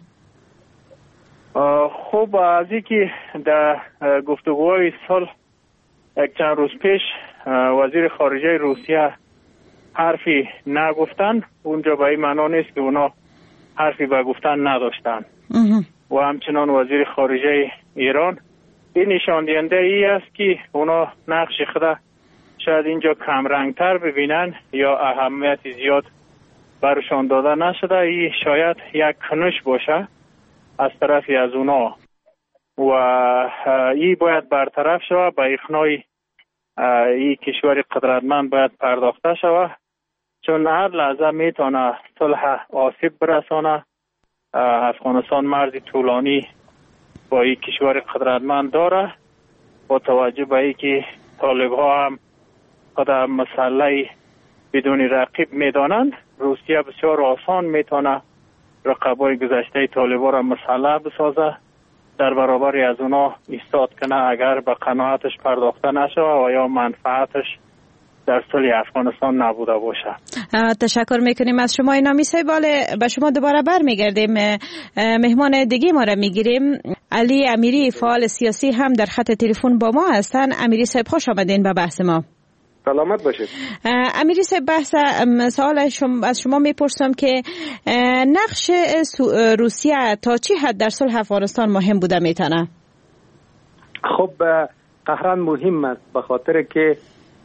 خب از اینکه در گفتگوهای صلح یک چند روز پیش وزیر خارجه روسیه حرفی نگفتن، اونجا به این معنا نیست که اونا حرفی به گفتن نداشتن. و همچنان وزیر خارجه ایران این نشان دهنده ای است که اونا نقش خود شاید اینجا کمرنگتر ببینن یا اهمیت زیاد برشان داده نشده. این شاید یک کنش باشه از طرفی از اونا و این باید برطرف شود. به اقناع این کشور قدرتمند باید پرداخته شود، چون هر لحظه میتونه صلح آسیب برسانه. افغانستان مرز طولانی با این کشور قدرتمند داره، با توجه به اینکه طالب ها هم خود مسئله بدون رقیب میدانند. روسیه بسیار آسان میتونه رقبای گذشته طالب ها را مسئله بسازه، در برابر از اونا ایستاد کنه اگر به قناعتش پرداخته نشه و یا منفعتش در صلح افغانستان نبوده باشه. تشکر میکنیم از شما. اینا میسه به شما دوباره برمیگردیم. مهمان دیگه ما را میگیریم. علی امیری فعال سیاسی هم در خط تلفن با ما هستن. امیری صاحب خوش آمدین به بحث ما. سلامت باشید. امیری صاحب، بحث سوال از شما میپرسم که نقش روسیه تا چی حد در صلح افغانستان مهم بوده میتونه؟ خب قهران مهم است، به خاطر که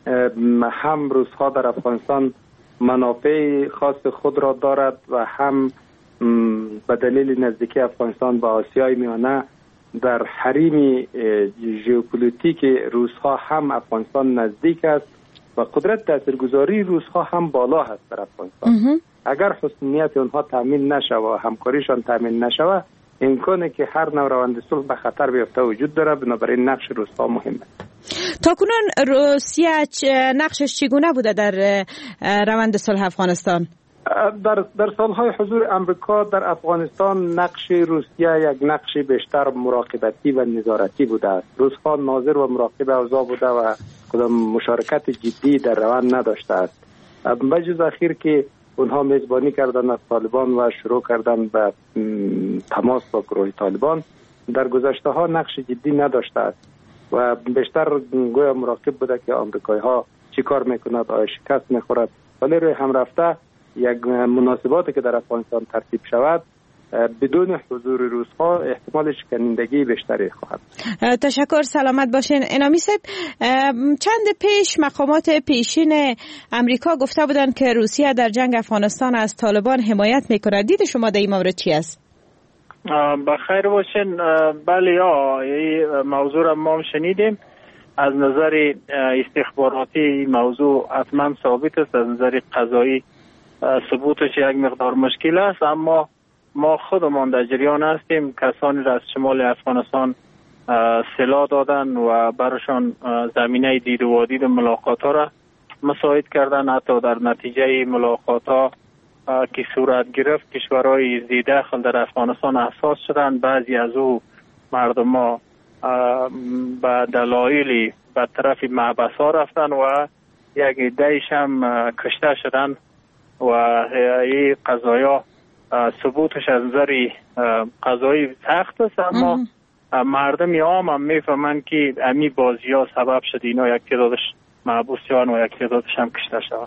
هم روس‌ها در افغانستان منافع خاص خود را دارد و هم به دلیل نزدیکی افغانستان به آسیای میانه در حریم ژئوپلیتیک روس‌ها هم افغانستان نزدیک است و قدرت تاثیرگذاری روس‌ها هم بالا هست در افغانستان. اگر حسنیت اونها تامین نشود و همکاریشان تامین نشود، امکانه که هر نوع روند صلح به خطر بیفته وجود داره. بنابراین نقش روس‌ها مهم است. تا کنون روسیه نقشش چگونه بوده در روند صلح افغانستان؟ در سالهای حضور امریکا در افغانستان نقش روسیه یک نقش بیشتر مراقبتی و نظارتی بوده است. روس‌ها ناظر و مراقب اوضاع بوده و کدام مشارکت جدی در روند نداشته است. بجز اخیر که اونها میزبانی کردن از طالبان و شروع کردن به تماس با گروه طالبان، در گذشته ها نقش جدی نداشته است و بیشتر گویا مراقب بوده که آمریکایی ها چی کار میکند، آیا شکست میخورد. ولی روی هم رفته یک مناسباتی که در افغانستان ترتیب شود بدون حضور روس‌ها احتمال شکنندگی بیشتری خواهد. تشکر، سلامت باشین. انامی صاحب، چند پیش مقامات پیشین امریکا گفته بودند که روسیه در جنگ افغانستان از طالبان حمایت میکند. دید شما در این مورد چی است؟ بخیر باشین. بله، این موضوع را ما شنیدیم. از نظر استخباراتی موضوع حتما ثابت است، از نظر قضایی ثبوتش یک مقدار مشکل است، اما ما خودمان در جریان هستیم. کسانی را از شمال افغانستان سلاح دادن و برشان زمینه دید و دید ملاقات ها را مساعد کردن. حتی در نتیجه ملاقات ها که صورت گرفت کشورهای زیداخل در افغانستان احساس شدن. بعضی از او مردم ها به دلایلی به طرف محبس ها رفتن و یک عده‌ایش هم کشته شدن و این قضایا ثبوتش از نظر قضایی سخت است، اما مردم عام هم میفهمند که امی بازی ها سبب شد اینا یک تعدادش محبوس شوند و یک تعدادش هم کشته شوند.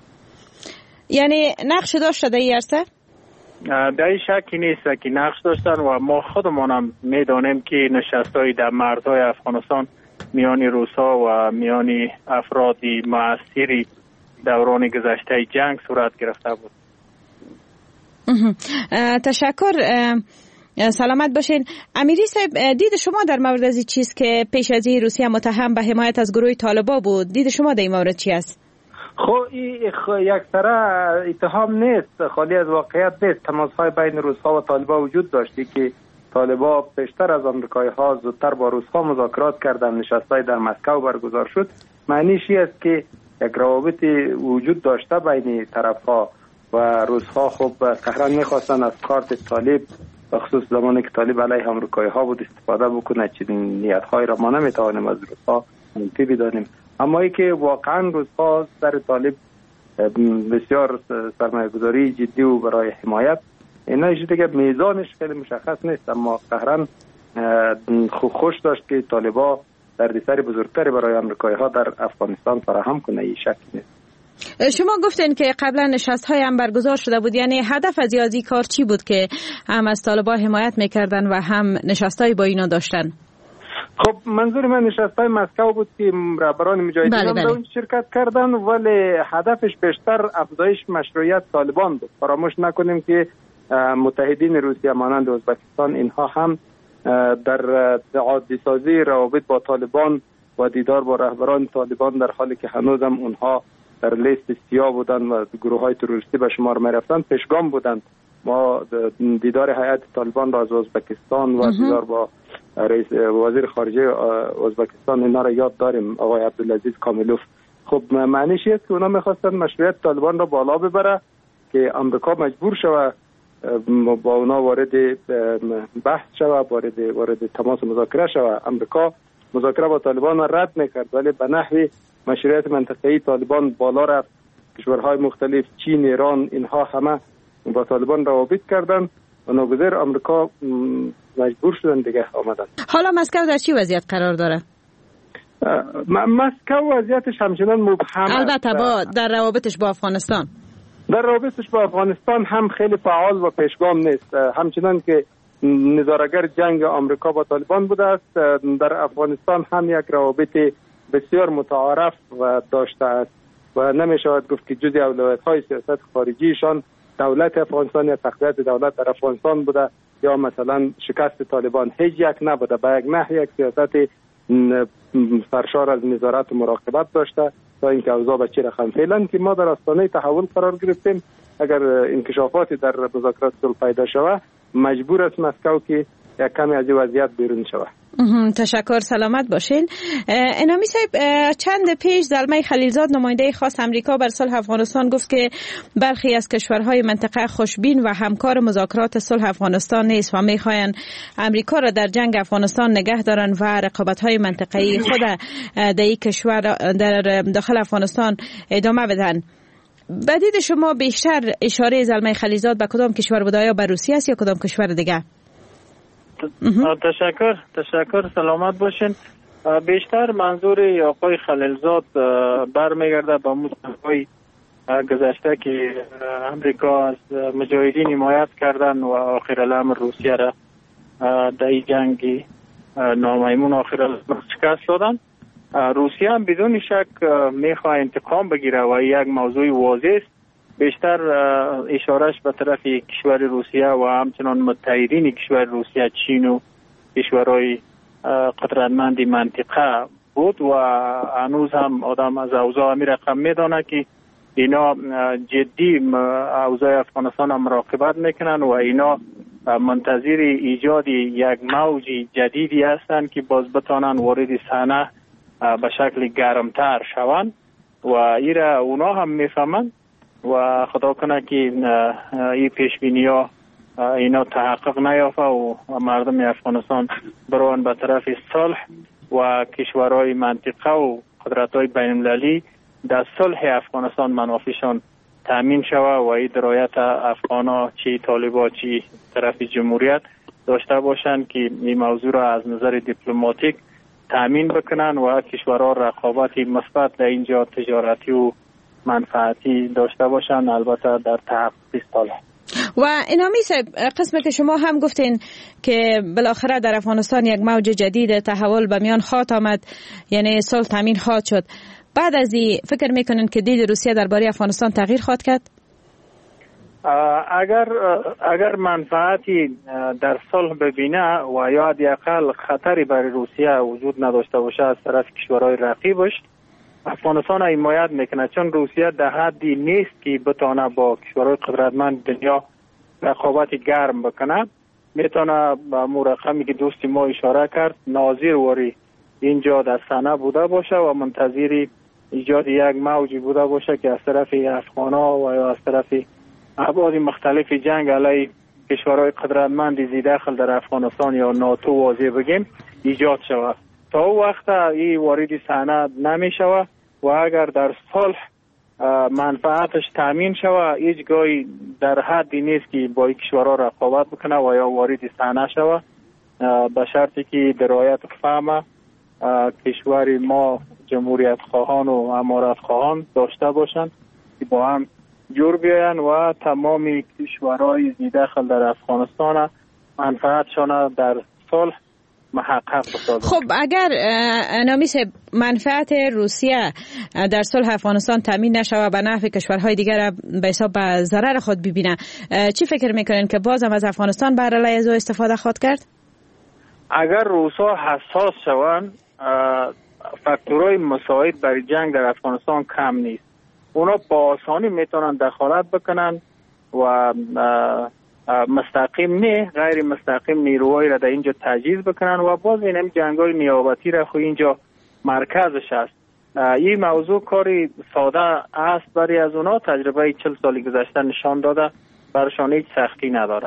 یعنی نقش داشته در این عرصه؟ در این شکی نیست که نقش داشتن و ما خودمان هم میدانیم که نشست‌های در مرزهای افغانستان میان روس‌ها و میان افرادی مؤثری دوران گذشته جنگ صورت گرفته بود. تشکر، سلامت باشین. امیری صاحب، دید شما در مورد از چیز که پیش از این روسیه متهم به حمایت از گروه طالبان بود، دید شما در این مورد چی است؟ خب این یک طرح اتهام نیست، خالی از واقعیت نیست. تماس‌های بین روس‌ها و طالبان وجود داشتی که طالبان پیشتر از آمریکایی‌ها زودتر با روس‌ها مذاکرات کردند، نشست‌های در مسکو برگزار شد. معنیش این است که یک روابط وجود داشته بین طرف‌ها و روس‌ها خب قهران می‌خواستن از کارت طالب به خصوص زمانی که طالب علیه آمریکایی‌ها بود استفاده بکنه. چنین نیت‌هایی را ما نمی‌توانیم از روس‌ها منفی بدانیم، اما ای که واقعا روس‌ها سر طالب بسیار سرمایه‌گذاری جدی و برای حمایت، اینا چیزی که میزانش خیلی مشخص نیست، اما قهران خوش داشت که طالبا دردسر بزرگتری برای آمریکایی‌ها در افغانستان فراهم کنه. این شک نیست. شما گفتین که قبلا نشست‌های هم برگزار شده بود، یعنی هدف از این کار چی بود که هم از طالبان حمایت میکردن و هم نشست‌های با اینا داشتن؟ خب منظور من نشست‌های مسکو بود که رهبران مجاهدین هم در اون شرکت کردن، ولی هدفش بیشتر افزایش مشروعیت طالبان بود. فراموش نکنیم که متحدین روسیه مانند ازبکستان اینها هم در عادی سازی روابط با طالبان و دیدار با رهبران طالبان، در حالی که هنوزم اونها در لیست سیاه بودن و گروه‌های تروریستی به شمار می‌رفتن، پیشگام بودند. ما دیدار هیئت طالبان را از ازبکستان و دیدار با رئیس وزیر خارجه ازبکستان اینا را یاد داریم، آقای عبدالعزیز کاملوف. خب معنیش است که اونا می‌خواستن مشروعیت طالبان را بالا ببره که آمریکا مجبور شود با اونا وارد بحث شود، وارد تماس مذاکره شود. آمریکا مذاکره با طالبان را رد میکرد، ولی به نحوی مشروعیت منطقه‌ای طالبان بالا رفت. کشورهای مختلف، چین، ایران، اینها همه با طالبان روابط کردن و ناگزیر آمریکا مجبور شدن دیگه آمدن. حالا مسکو در چی وضعیت قرار داره؟ مسکو وضعیتش همچنان مبهم، البته در روابطش با افغانستان. در روابطش با افغانستان هم خیلی فعال و پیشگام نیست، همچنان که نظاره‌گر جنگ آمریکا با طالبان بوده است. در افغانستان هم یک روابط بسیار متعارف و داشته است و نمی‌شود گفت که جزء اولویت‌های سیاست خارجیشان دولت افغانستان یا تقویت دولت در افغانستان بوده یا مثلا شکست طالبان. هیچ یک نبوده، به یک نحو یک سیاست سرشار از نظارت و مراقبت داشته تا اینکه اوضاع به چه رقم. فعلا که ما در آستانه تحول قرار گرفتیم، اگر انکشافاتی در مذاکرات صلح پیدا شود مجبور است مسکو که یک کمی از وضعیت بیرون شود. تشکر، سلامت باشین. انامی صاحب، چند پیش زلمه خلیلزاد نماینده خاص امریکا بر صلح افغانستان گفت که برخی از کشورهای منطقه خوشبین و همکار مذاکرات صلح افغانستان نیست و میخواین امریکا را در جنگ افغانستان نگه دارن و رقابت‌های منطقه‌ای خود در این کشور در داخل افغانستان ادامه بدن. بدید شما بیشتر اشاره زلمه خلیلزاد به کدام کشور بوده؟ یا به روسیه است یا کدام کشور دیگه؟ تشکر، سلامت باشین. بیشتر منظور آقای خلیلزاد برمیگرده به مصطلحات گذشته که امریکا از مجاهدین حمایت کردن و آخر الامر روسیه را در این جنگ نامیمون آخر الامر شکست دادن. روسیه هم بدون شک میخواه انتقام بگیره و یک موضوع واضح است. بیشتر اشارش به طرف کشور روسیه و همچنان متحدین کشور روسیه، چین و کشورهای قدرتمند منطقه بود و هنوز هم آدم از اوضاع می رقم میدانه که اینا جدی اوضاع افغانستان هم مراقبت میکنن و اینا منتظر ایجاد یک موج جدیدی هستند که باز بتانن وارد صحنه به شکل گرمتر شوند و ایره اونا هم میفهمند و خدا کنه که این پیشبینی ها اینا تحقق نیافته و مردم افغانستان بروان به طرف صلح و کشورهای منطقه و قدرت‌های بین‌المللی در صلح افغانستان منافعشان تامین شود و این درایت افغانا چی طالبا چی طرف جمهوریت داشته باشند که این موضوع را از نظر دیپلماتیک تامین بکنن و کشورها رقابتی مثبت در اینجا تجارتی و منفعتی داشته باشن، البته در تحقق صلح. و انامی صاحب، قسمت که شما هم گفتین که بالاخره در افغانستان یک موج جدید تحول به میان خواهد آمد، یعنی صلح تامین خواهد شد. بعد از این فکر میکنین که دید روسیه درباره افغانستان تغییر خواهد کرد؟ اگر منفعتی در صلح ببینه و یا حداقل خطری برای روسیه وجود نداشته باشه از طرف کشورهای رقیبش، افغانستان حمایت میکنه، چون روسیه در حدی نیست که بتونه با کشورهای قدرتمند دنیا رقابت گرم بکنه. میتونه با رقمی که دوستی ما اشاره کرد ناظر وری اینجا در صحنه بوده باشه و منتظر ایجاد یک موجی بوده باشه که از طرف افغانا و یا از طرف ابعاد مختلف جنگ علیه کشورهای قدرتمند زی داخل در افغانستان یا ناتو واضح بگیم ایجاد شود. تا او وقت این وارد صحنه نمی شود و اگر در صلح منفعتش تامین شود هیچگاهی در حدی نیست که با این کشورها رقابت بکنه و یا وارد صحنه شود، به شرطی که درایت فهم کشور ما جمهوریت خواهان و امارت خواهان داشته باشند که با هم جور بیاین و تمام کشورهای زی داخل در افغانستان منفعتشان در صلح محقق بسازند. خب اگر نامیس منفعت روسیه در صلح افغانستان تامین نشود به نفع کشورهای دیگر به حساب به ضرر خود ببینه، چی فکر میکنین که باز هم از افغانستان بر علیه از استفاده خواهد کرد؟ اگر روسا حساس شوند، فاکتورهای مساعد برای جنگ در افغانستان کم نیست. اونا با آسانی میتونن دخالت بکنن و مستقیم نه غیر مستقیم نیروهایی را در اینجا تجهیز بکنن و باز این جنگ‌های نیابتی را خو اینجا مرکزش است. این موضوع کاری ساده است برای از اونا. تجربه 40 سال گذشته نشان داده برشان هیچ سختی نداره.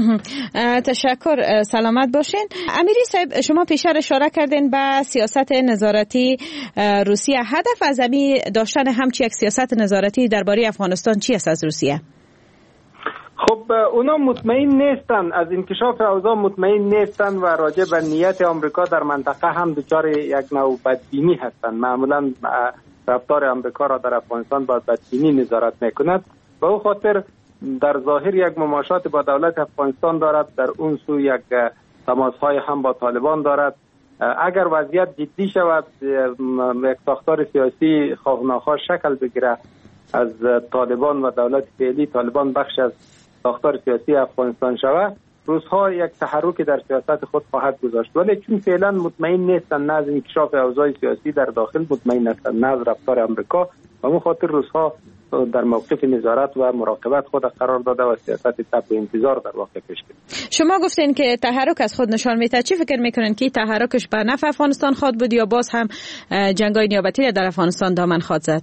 تشکر، سلامت باشین. امیری صاحب، شما پیشتر اشاره کردین به سیاست نظارتی روسیه. هدف از داشتن همچی یک سیاست نظارتی درباره افغانستان چی است از روسیه؟ خب اونا مطمئن نیستن از انکشاف اوضاع، مطمئن نیستن و راجع به نیت آمریکا در منطقه هم دچار یک نوع بدبینی هستن. معمولا رفتار آمریکا را در افغانستان با بدبینی نظارت میکند. به او خاطر در ظاهر یک مماشات با دولت افغانستان دارد، در اون سو یک تماس‌های هم با طالبان دارد. اگر وضعیت جدی شود، یک ساختار سیاسی خواه ناخواه شکل بگیره از طالبان و دولت فعلی، طالبان بخش از ساختار سیاسی افغانستان شود، روس‌ها یک تحرک در سیاست خود خواهد گذاشت. ولی چون فعلا مطمئن نیستن نه از انکشاف اوضاع سیاسی در داخل مطمئن هستن نه از رفتار آمریکا، و به خاطر روس‌ها در موقف نظارت و مراقبت خود قرار داده و سیاست تب و انتظار در واقع پیش گرفته. شما گفتین که تحرک از خود نشان میده. چی فکر میکنین که تحرکش به نفع افغانستان خواهد بود یا باز هم جنگ‌های نیابتی در افغانستان دامن خواهد زد؟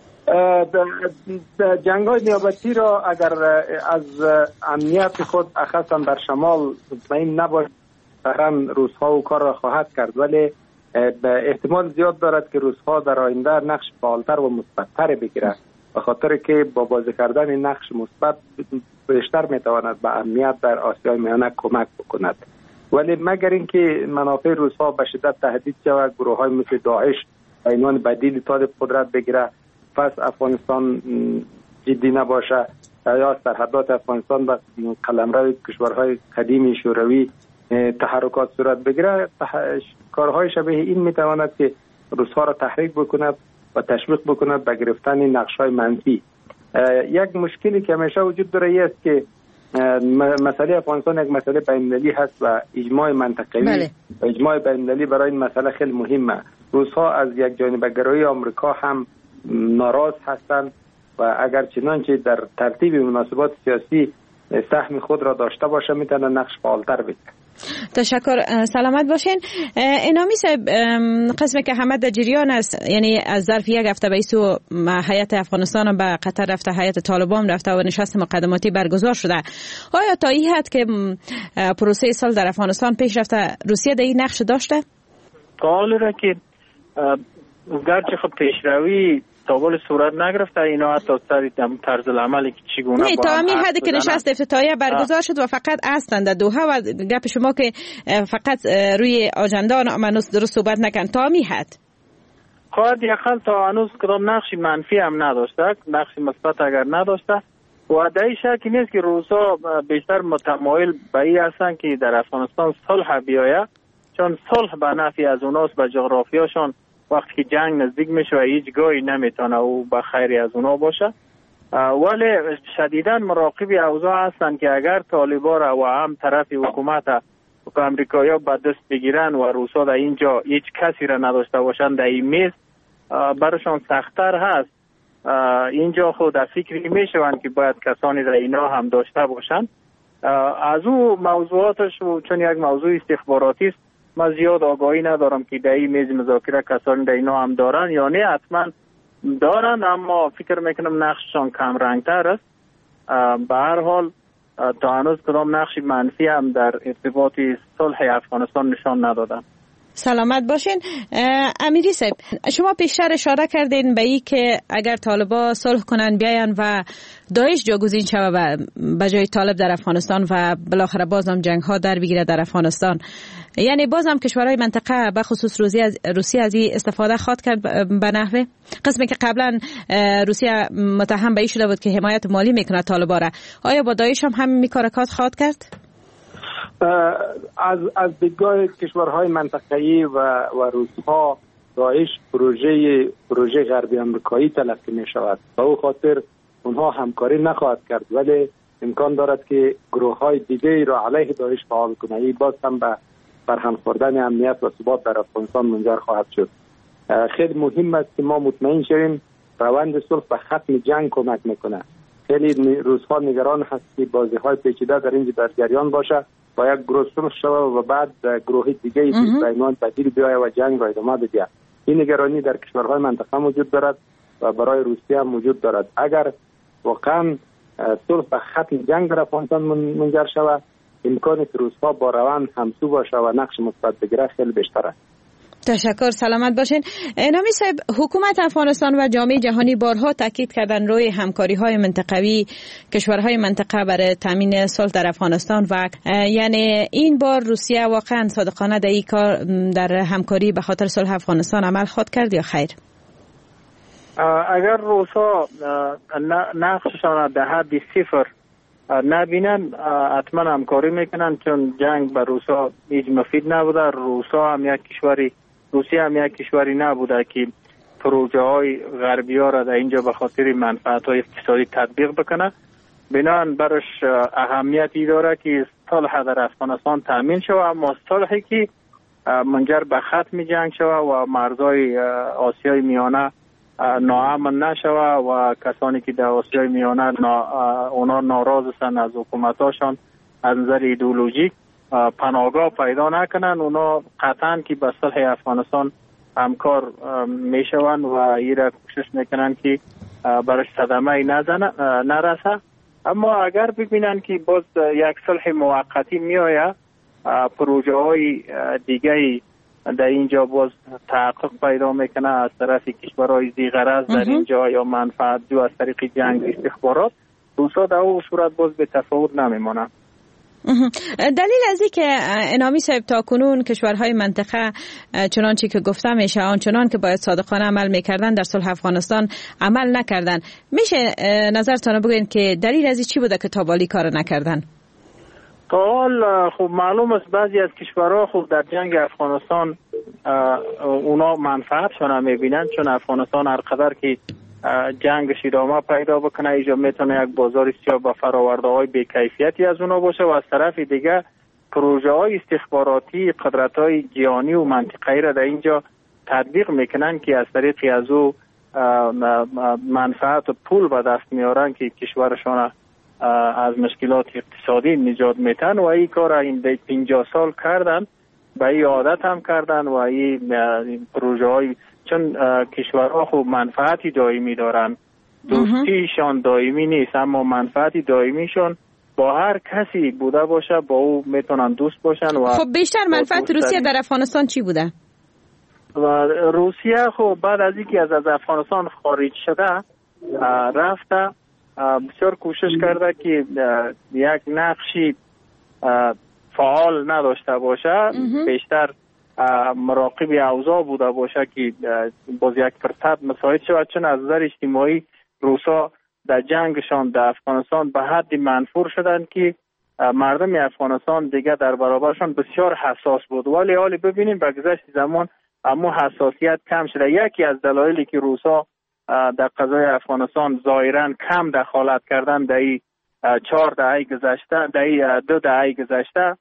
جنگ‌های نیابتی را اگر از امنیت خود اخصا در شمال مطمئن نباشد، طبعا روس‌ها و کار را خواهد کرد، ولی به احتمال زیاد دارد که روس‌ها در آینده نقش فعالتر و مثبت‌تر بگیرد، به خاطر که با بازی کردن نقش مثبت بیشتر میتواند به امنیت در آسیای میانه کمک بکند. ولی مگر اینکه منافع روس‌ها به شدت تهدید شود، گروه‌های مثل داعش به عنوان بدیل طالب قدرت بگیره، پس افغانستان جدی نباشه یا سرحدات افغانستان به قلمرو کشورهای قدیمی شوروی تحرکات صورت بگیره، کارهای شبیه این میتواند که روس‌ها را تحریک بکند و تشویق بکند به گرفتن نقش‌های منفی. یک مشکلی که همیشه وجود داره است که مسئله افغانستان یک مسئله بین‌المللی هست و اجماع منطقه‌ای و اجماع بین‌المللی برای این مسئله خیلی مهمه. روس‌ها از یک جانبه‌گرایی آمریکا هم ناراض هستند و اگر چنانچه در ترتیب مناسبات سیاسی سهم خود را داشته باشه میتونه نقش فعالتر بگیره. تشکر، سلامت باشین. انامی صاحب، قسمی که همه در جریان است، یعنی از ظرف یک هفته به ایسو هیئت افغانستان به قطر رفته، هیئت طالبان رفته و نشست مقدماتی برگزار شده. آیا تا این حد که پروسه صلح در افغانستان پیش رفته روسیه در این نقش داشته؟ قال را که گرچه خب پیشروی تاول صورت نگرفته، اینا حتی سر طرز العملی که چگونه نه تا همین حدی که نشست افتتاحیه برگزار شد و فقط هستند در دوحه و گپ شما که فقط روی آجنده هنوز درست صحبت نکن، تا همین حد خواهد یقل تا هنوز کدام نقشی منفی هم نداشته، نقشی مثبت اگر نداشته و در این شکی نیست که روسا بیشتر متمایل به این هستند که در افغانستان صلح بیاید، چون صلح به نفع از اوناست، به جغرافیاشون وقتی که جنگ نزدیک میشه و هیچ گاهی نمیتونه او به خیری از اونا باشه. ولی شدیداً مراقب اوضاع هستن که اگر طالبان را و هم طرف حکومت و امریکایی‌ها به دست بگیرن و روسا در اینجا هیچ کسی را نداشته باشن در این میز، برشان سخت‌تر هست. اینجا خود در فکری میشوند که باید کسانی در اینا هم داشته باشن. از او موضوعاتش چون یک موضوع استخباراتی است، من زیاد آگاهی ندارم که در این میز مذاکره کسانی در اینا هم دارن یا نه. حتما دارن، اما فکر میکنم نقششان کم رنگتر است. به هر حال تا هنوز کدام نقشی منفی هم در ارتباط صلح افغانستان نشان ندادن. سلامت باشین. امیری صاحب، شما پیشتر اشاره کردین به این که اگر طالبا صلح کنن بیاین و داعش جاگزین شود به جای طالب در افغانستان و بالاخره بازم جنگ ها در بگیره در افغانستان، یعنی بازم کشورهای منطقه به خصوص روسیه از این استفاده خواهد کرد به نحوه قسمی که قبلا روسیه متهم به این شده بود که حمایت مالی میکنه طالبا را. آیا با داعش هم همین کارکات خواهد کرد؟ از دیدگاه کشورهای منطقه‌ای و روس‌ها داعش پروژه غربی آمریکایی تلقی می شود. به او خاطر اونها همکاری نخواهد کرد، ولی امکان دارد که گروه‌های دیگه را علیه داعش فعال کنه. این باز هم به برهم خوردن امنیت و ثبات در افغانستان منجر خواهد شد. خیلی مهم است که ما مطمئن شویم روند صلح به ختم جنگ کمک میکنه. خیلی روزها نگران هست که بازی‌های پیچیده در اینجا در جریان باشه و یک گروه صلح شود و بعد گروه دیگه پیمان بدیل بیاید و جنگ را ادامه بده. این نگرانی در کشورهای منطقه موجود دارد و برای روسیه هم موجود دارد. اگر واقعا صلح به ختم جنگ در افغانستان منجر شود، امکانی که روس‌ها با روند همسو باشه و نقش مثبت بگیره خیلی بیشتر است. تشکر، سلامت باشین. انامی صاحب، حکومت افغانستان و جامعه جهانی بارها تاکید کردن روی همکاری‌های منطقوی کشورهای منطقه برای تامین صلح در افغانستان و یعنی این بار روسیه واقعا صادقانه در این کار در همکاری به خاطر صلح افغانستان عمل خود کرد یا خیر؟ اگر روسا نقششان در حد صفر نبینن حتما همکاری میکنن، چون جنگ به روسا هیچ مفید نبوده. روسا هم یک کشوری، روسیه هم یک کشوری نبوده که پروژه های غربی ها را در اینجا به خاطر منفعت های اقتصادی تطبیق بکنه. بنابراین برش اهمیتی داره که صلح در افغانستان تامین شود، اما صلحی که منجر به ختم جنگ شود و مرزهای آسیای میانه ناامن نشوه و کسانی که در آسیای میانه اونا ناراض هستند از حکومتاشان از نظر ایدئولوژیک پناهگاه پیدا نکنن، اونا قطعا که به صلح افغانستان همکار میشوند و این را کوشش میکنن که برش صدمه نرسه. اما اگر ببینن که باز یک صلح موقتی میآید، پروژه های دیگه در اینجا باز تحقق پیدا میکنه از طرف کشورهای ذی‌غرض در اینجا یا منفعت جو از طریق جنگ استخبارات، روسا در اون صورت باز به تفاوت نمیمانه. دلیل از این که انامی صاحب تا کنون کشورهای منطقه چنانچه که گفته میشه آنچنان که باید صادقانه عمل میکردن در صلح افغانستان عمل نکردن، میشه نظرتان بگوین که دلیل از این چی بوده که تا بالی کار نکردن؟ تا حال خب معلوم است بعضی از کشورها خب در جنگ افغانستان اونا منفعتشون هم میبینن، چون افغانستان هر قدر که جنگش ادامه پیدا بکنه اینجا میتونه یک بازار سیاه با فراورده های بی‌کیفیتی از اونا باشه و از طرف دیگه پروژه های استخباراتی قدرت های جهانی و منطقه‌ای را در اینجا تطبیق میکنن که از طریق از او منفعت و پول به دست میارن که کشورشان از مشکلات اقتصادی نجات میتن و این کار این 50 سال کردن، به این عادت هم کردن و این پروژه های، چون کشورها خوب منفعتی دائمی دارن، دوستیشان دائمی نیست اما منفعتی دائمیشون با هر کسی بوده باشه با او میتونن دوست باشن. و خب بیشتر منفعت روسیه در افغانستان چی بوده؟ و روسیه خب بعد از اینکه از افغانستان خارج شده رفته بسیار کوشش کرده که یک نقشی فعال نداشته باشه، بیشتر مراقب اوضاع بوده باشه که باز یک فرصت مساعد شود، چون از نظر اجتماعی روسا در جنگشان در افغانستان به حدی منفور شدن که مردم افغانستان دیگه در برابرشان بسیار حساس بود. ولی حالی ببینیم به گذشت زمان اما حساسیت کم شده. یکی از دلایلی که روسا در قضای افغانستان ظاهرا کم دخالت کردن در این 4 دهه گذشته، در این 2 دهه گذشته،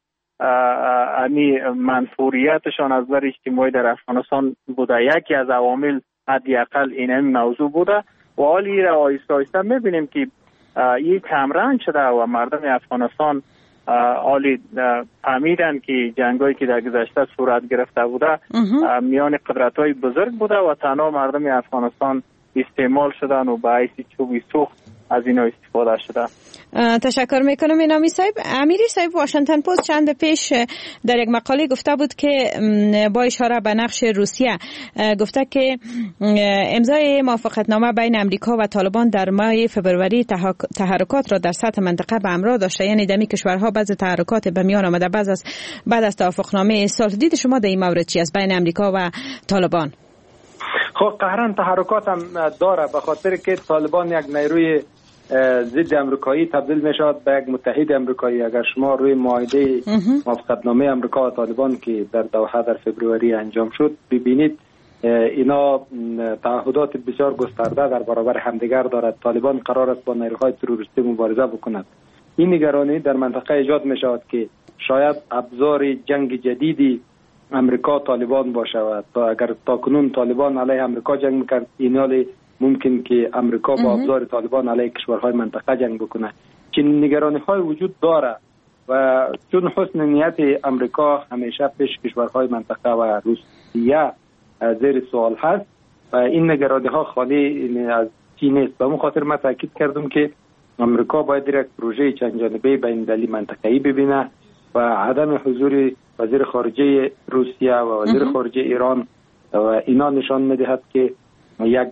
امی منفوریتشان از نظر اجتماعی در افغانستان بوده. یکی از عوامل حداقل این موضوع بوده و حالی را آهسته آهسته میبینیم که این کمرنگ شده و مردم افغانستان حالی فهمیدن که جنگایی که در گذشته صورت گرفته بوده میان قدرت‌های بزرگ بوده و تنها مردم افغانستان استعمال شدن و به حیث چوبی سوخت از اینا استفاده شده. تشکر میکنم انامی صاحب. امیری صاحب واشنگتن پست چند پیش در یک مقاله گفته بود که با اشاره به نقش روسیه گفته که امضای موافقتنامه بین امریکا و طالبان در ماه فوریه تحرکات را در سطح منطقه به همراه داشته، یعنی دمی کشورها بعض تحرکات به میان آمده بعد از توافقنامه صلح. دید شما در این مورد چی است بین امریکا و طالبان؟ خب قهرن تحرکات هم داره، به خاطر که طالبان یک نیروی ضد امریکایی تبدیل میشود به یک متحد امریکایی. اگر شما روی معاهده موافقتنامه امریکا و طالبان که در دوحه در فبروری انجام شد ببینید، اینا تعهدات بسیار گسترده در برابر همدیگر دارد. طالبان قرار است با نیروهای تروریستی مبارزه بکند. این نگرانی در منطقه ایجاد می شود که شاید ابزار جنگ جدیدی امریکا طالبان باشه و اگر تاکنون طالبان علیه امریکا جنگ میکرد، این حال ممکن که امریکا با ابزار طالبان علیه کشورهای منطقه جنگ بکنه. چنین نگرانی های وجود داره و چون حسن نیت امریکا همیشه پیش کشورهای منطقه و روسیه زیر سوال هست و این نگرانی ها خالی از چین است. به اون خاطر من تاکید کردم که امریکا باید یک پروژه چند جانبه بین المللی منطقه‌ای ببینه و عدم حضور وزیر خارجه روسیه و وزیر خارجه ایران و اینا نشان می‌دهد که یک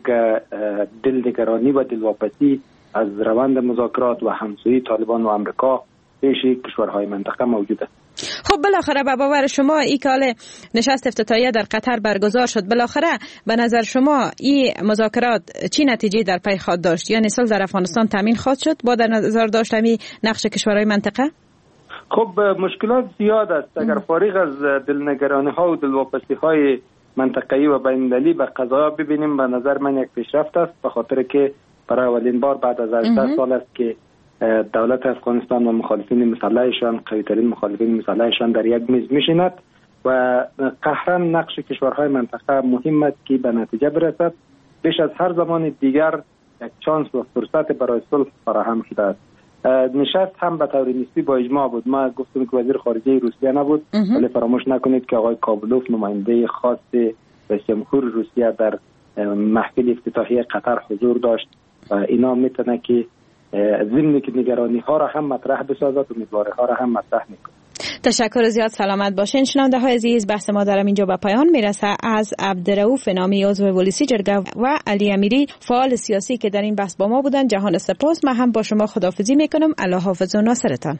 دلنگرانی و دلواپسی از روند مذاکرات و همسویی طالبان و امریکا پیش کشورهای منطقه موجود است. خب بالاخره به باور شما این کال نشست افتتاحیه در قطر برگزار شد، بالاخره به نظر شما این مذاکرات چی نتیجه در پی خواهد داشت؟ یعنی صلح در افغانستان تامین خواهد شد با در نظر داشتن نقش کشورهای منطقه؟ خب مشکلات زیاد است. اگر فارغ از دلنگرانی ها و دلواپسی های منطقه‌ای و بین‌المللی به قضایا ببینیم، به نظر من یک پیشرفت است، به خاطر که برای اولین بار بعد از 18 سال است که دولت افغانستان و مخالفین مسلحشان، قوی‌ترین مخالفین مسلحشان در یک میز میشیند و قهراً نقش کشورهای منطقه مهم است که به نتیجه برسد. بیش از هر زمان دیگر یک چانس و فرصت برای صلح فراهم شده است. نشست هم به طور نسبی با اجماع بود. ما گفتم که وزیر خارجه روسیه نبود، ولی فراموش نکنید که آقای کابلوف نماینده خاص رئیس جمهور روسیه در محفل افتتاحیه قطر حضور داشت و اینا میتونه که ضمن که نگرانی ها را هم مطرح بسازد، امیدواری ها را هم مطرح میکنه. تشکر زیاد، سلامت باشین. شنونده های عزیز، بحث ما در اینجا به پایان میرسه. از عبدالرؤوف نامی عضو پلیسی جرگه و علی امیری فعال سیاسی که در این بحث با ما بودن جهان سپاس. من هم با شما خداحافظی میکنم. الله حافظ و ناصرتان.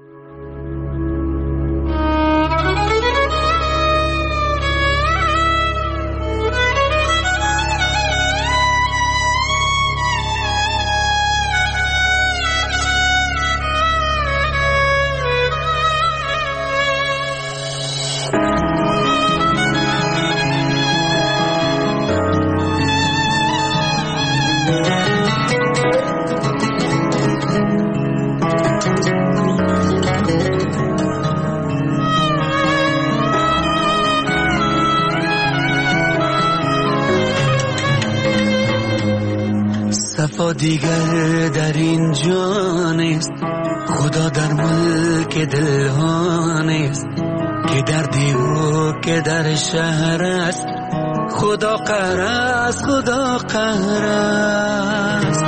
صفا دیگر در این جان است، خدا در ملک دلها نیست، که در دیو که در شهر است، خدا قهر است، خدا قهر است.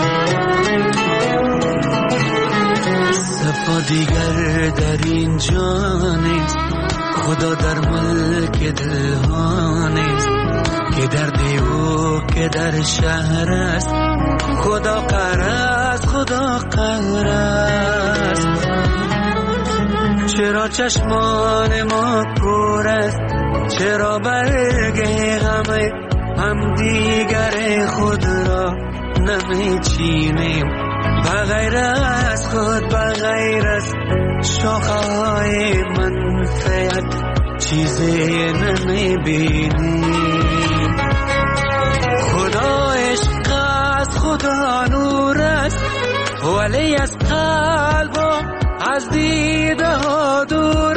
صفا دیگر در این جان است، خدا در ملک دلها نیست، که در دیو که در شهر است، خدا قهر است، خدا قهر است. چرا چشمان ما کور است، چرا برگ همه هم دیگر خود را نمیچینیم، بغیر از خود بغیر از شاخه های منفعت چیزی نمیبینیم. خدا عشق است، خدا نور است، ولی از قلب و از دیده ها دور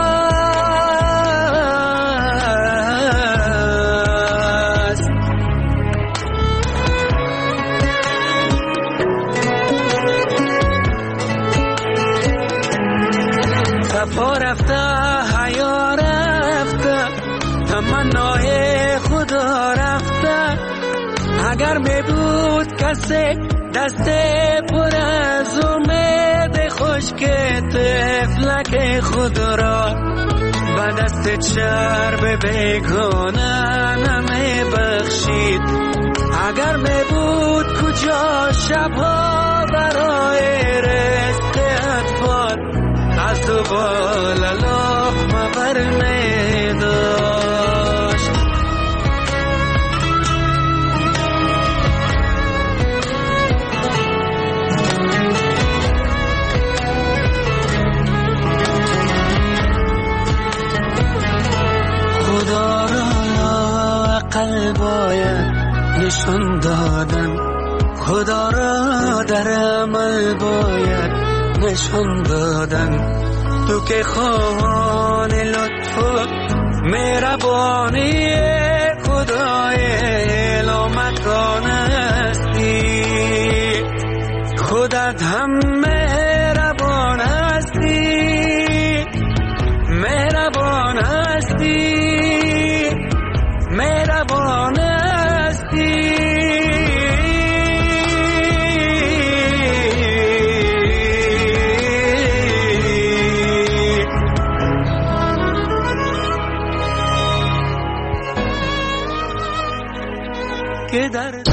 است. صفا رفته، حیا رفته، تمنای خدا رفته. اگر می بود کسی دست پر از امید خشک طفلک خود را به دست چرب بیگانه نمی بخشید. اگر می بود کجا شبها برای رزق اطفال از دوبال لقمه بر می داشت. نشان دادن، خدا را در عمل باید نشان دادن. تو که خواهان لطف و مهربانی خدای مکان هستی، خودت هم مهربان هستی، مهربان هستی، مهربان هستی. که در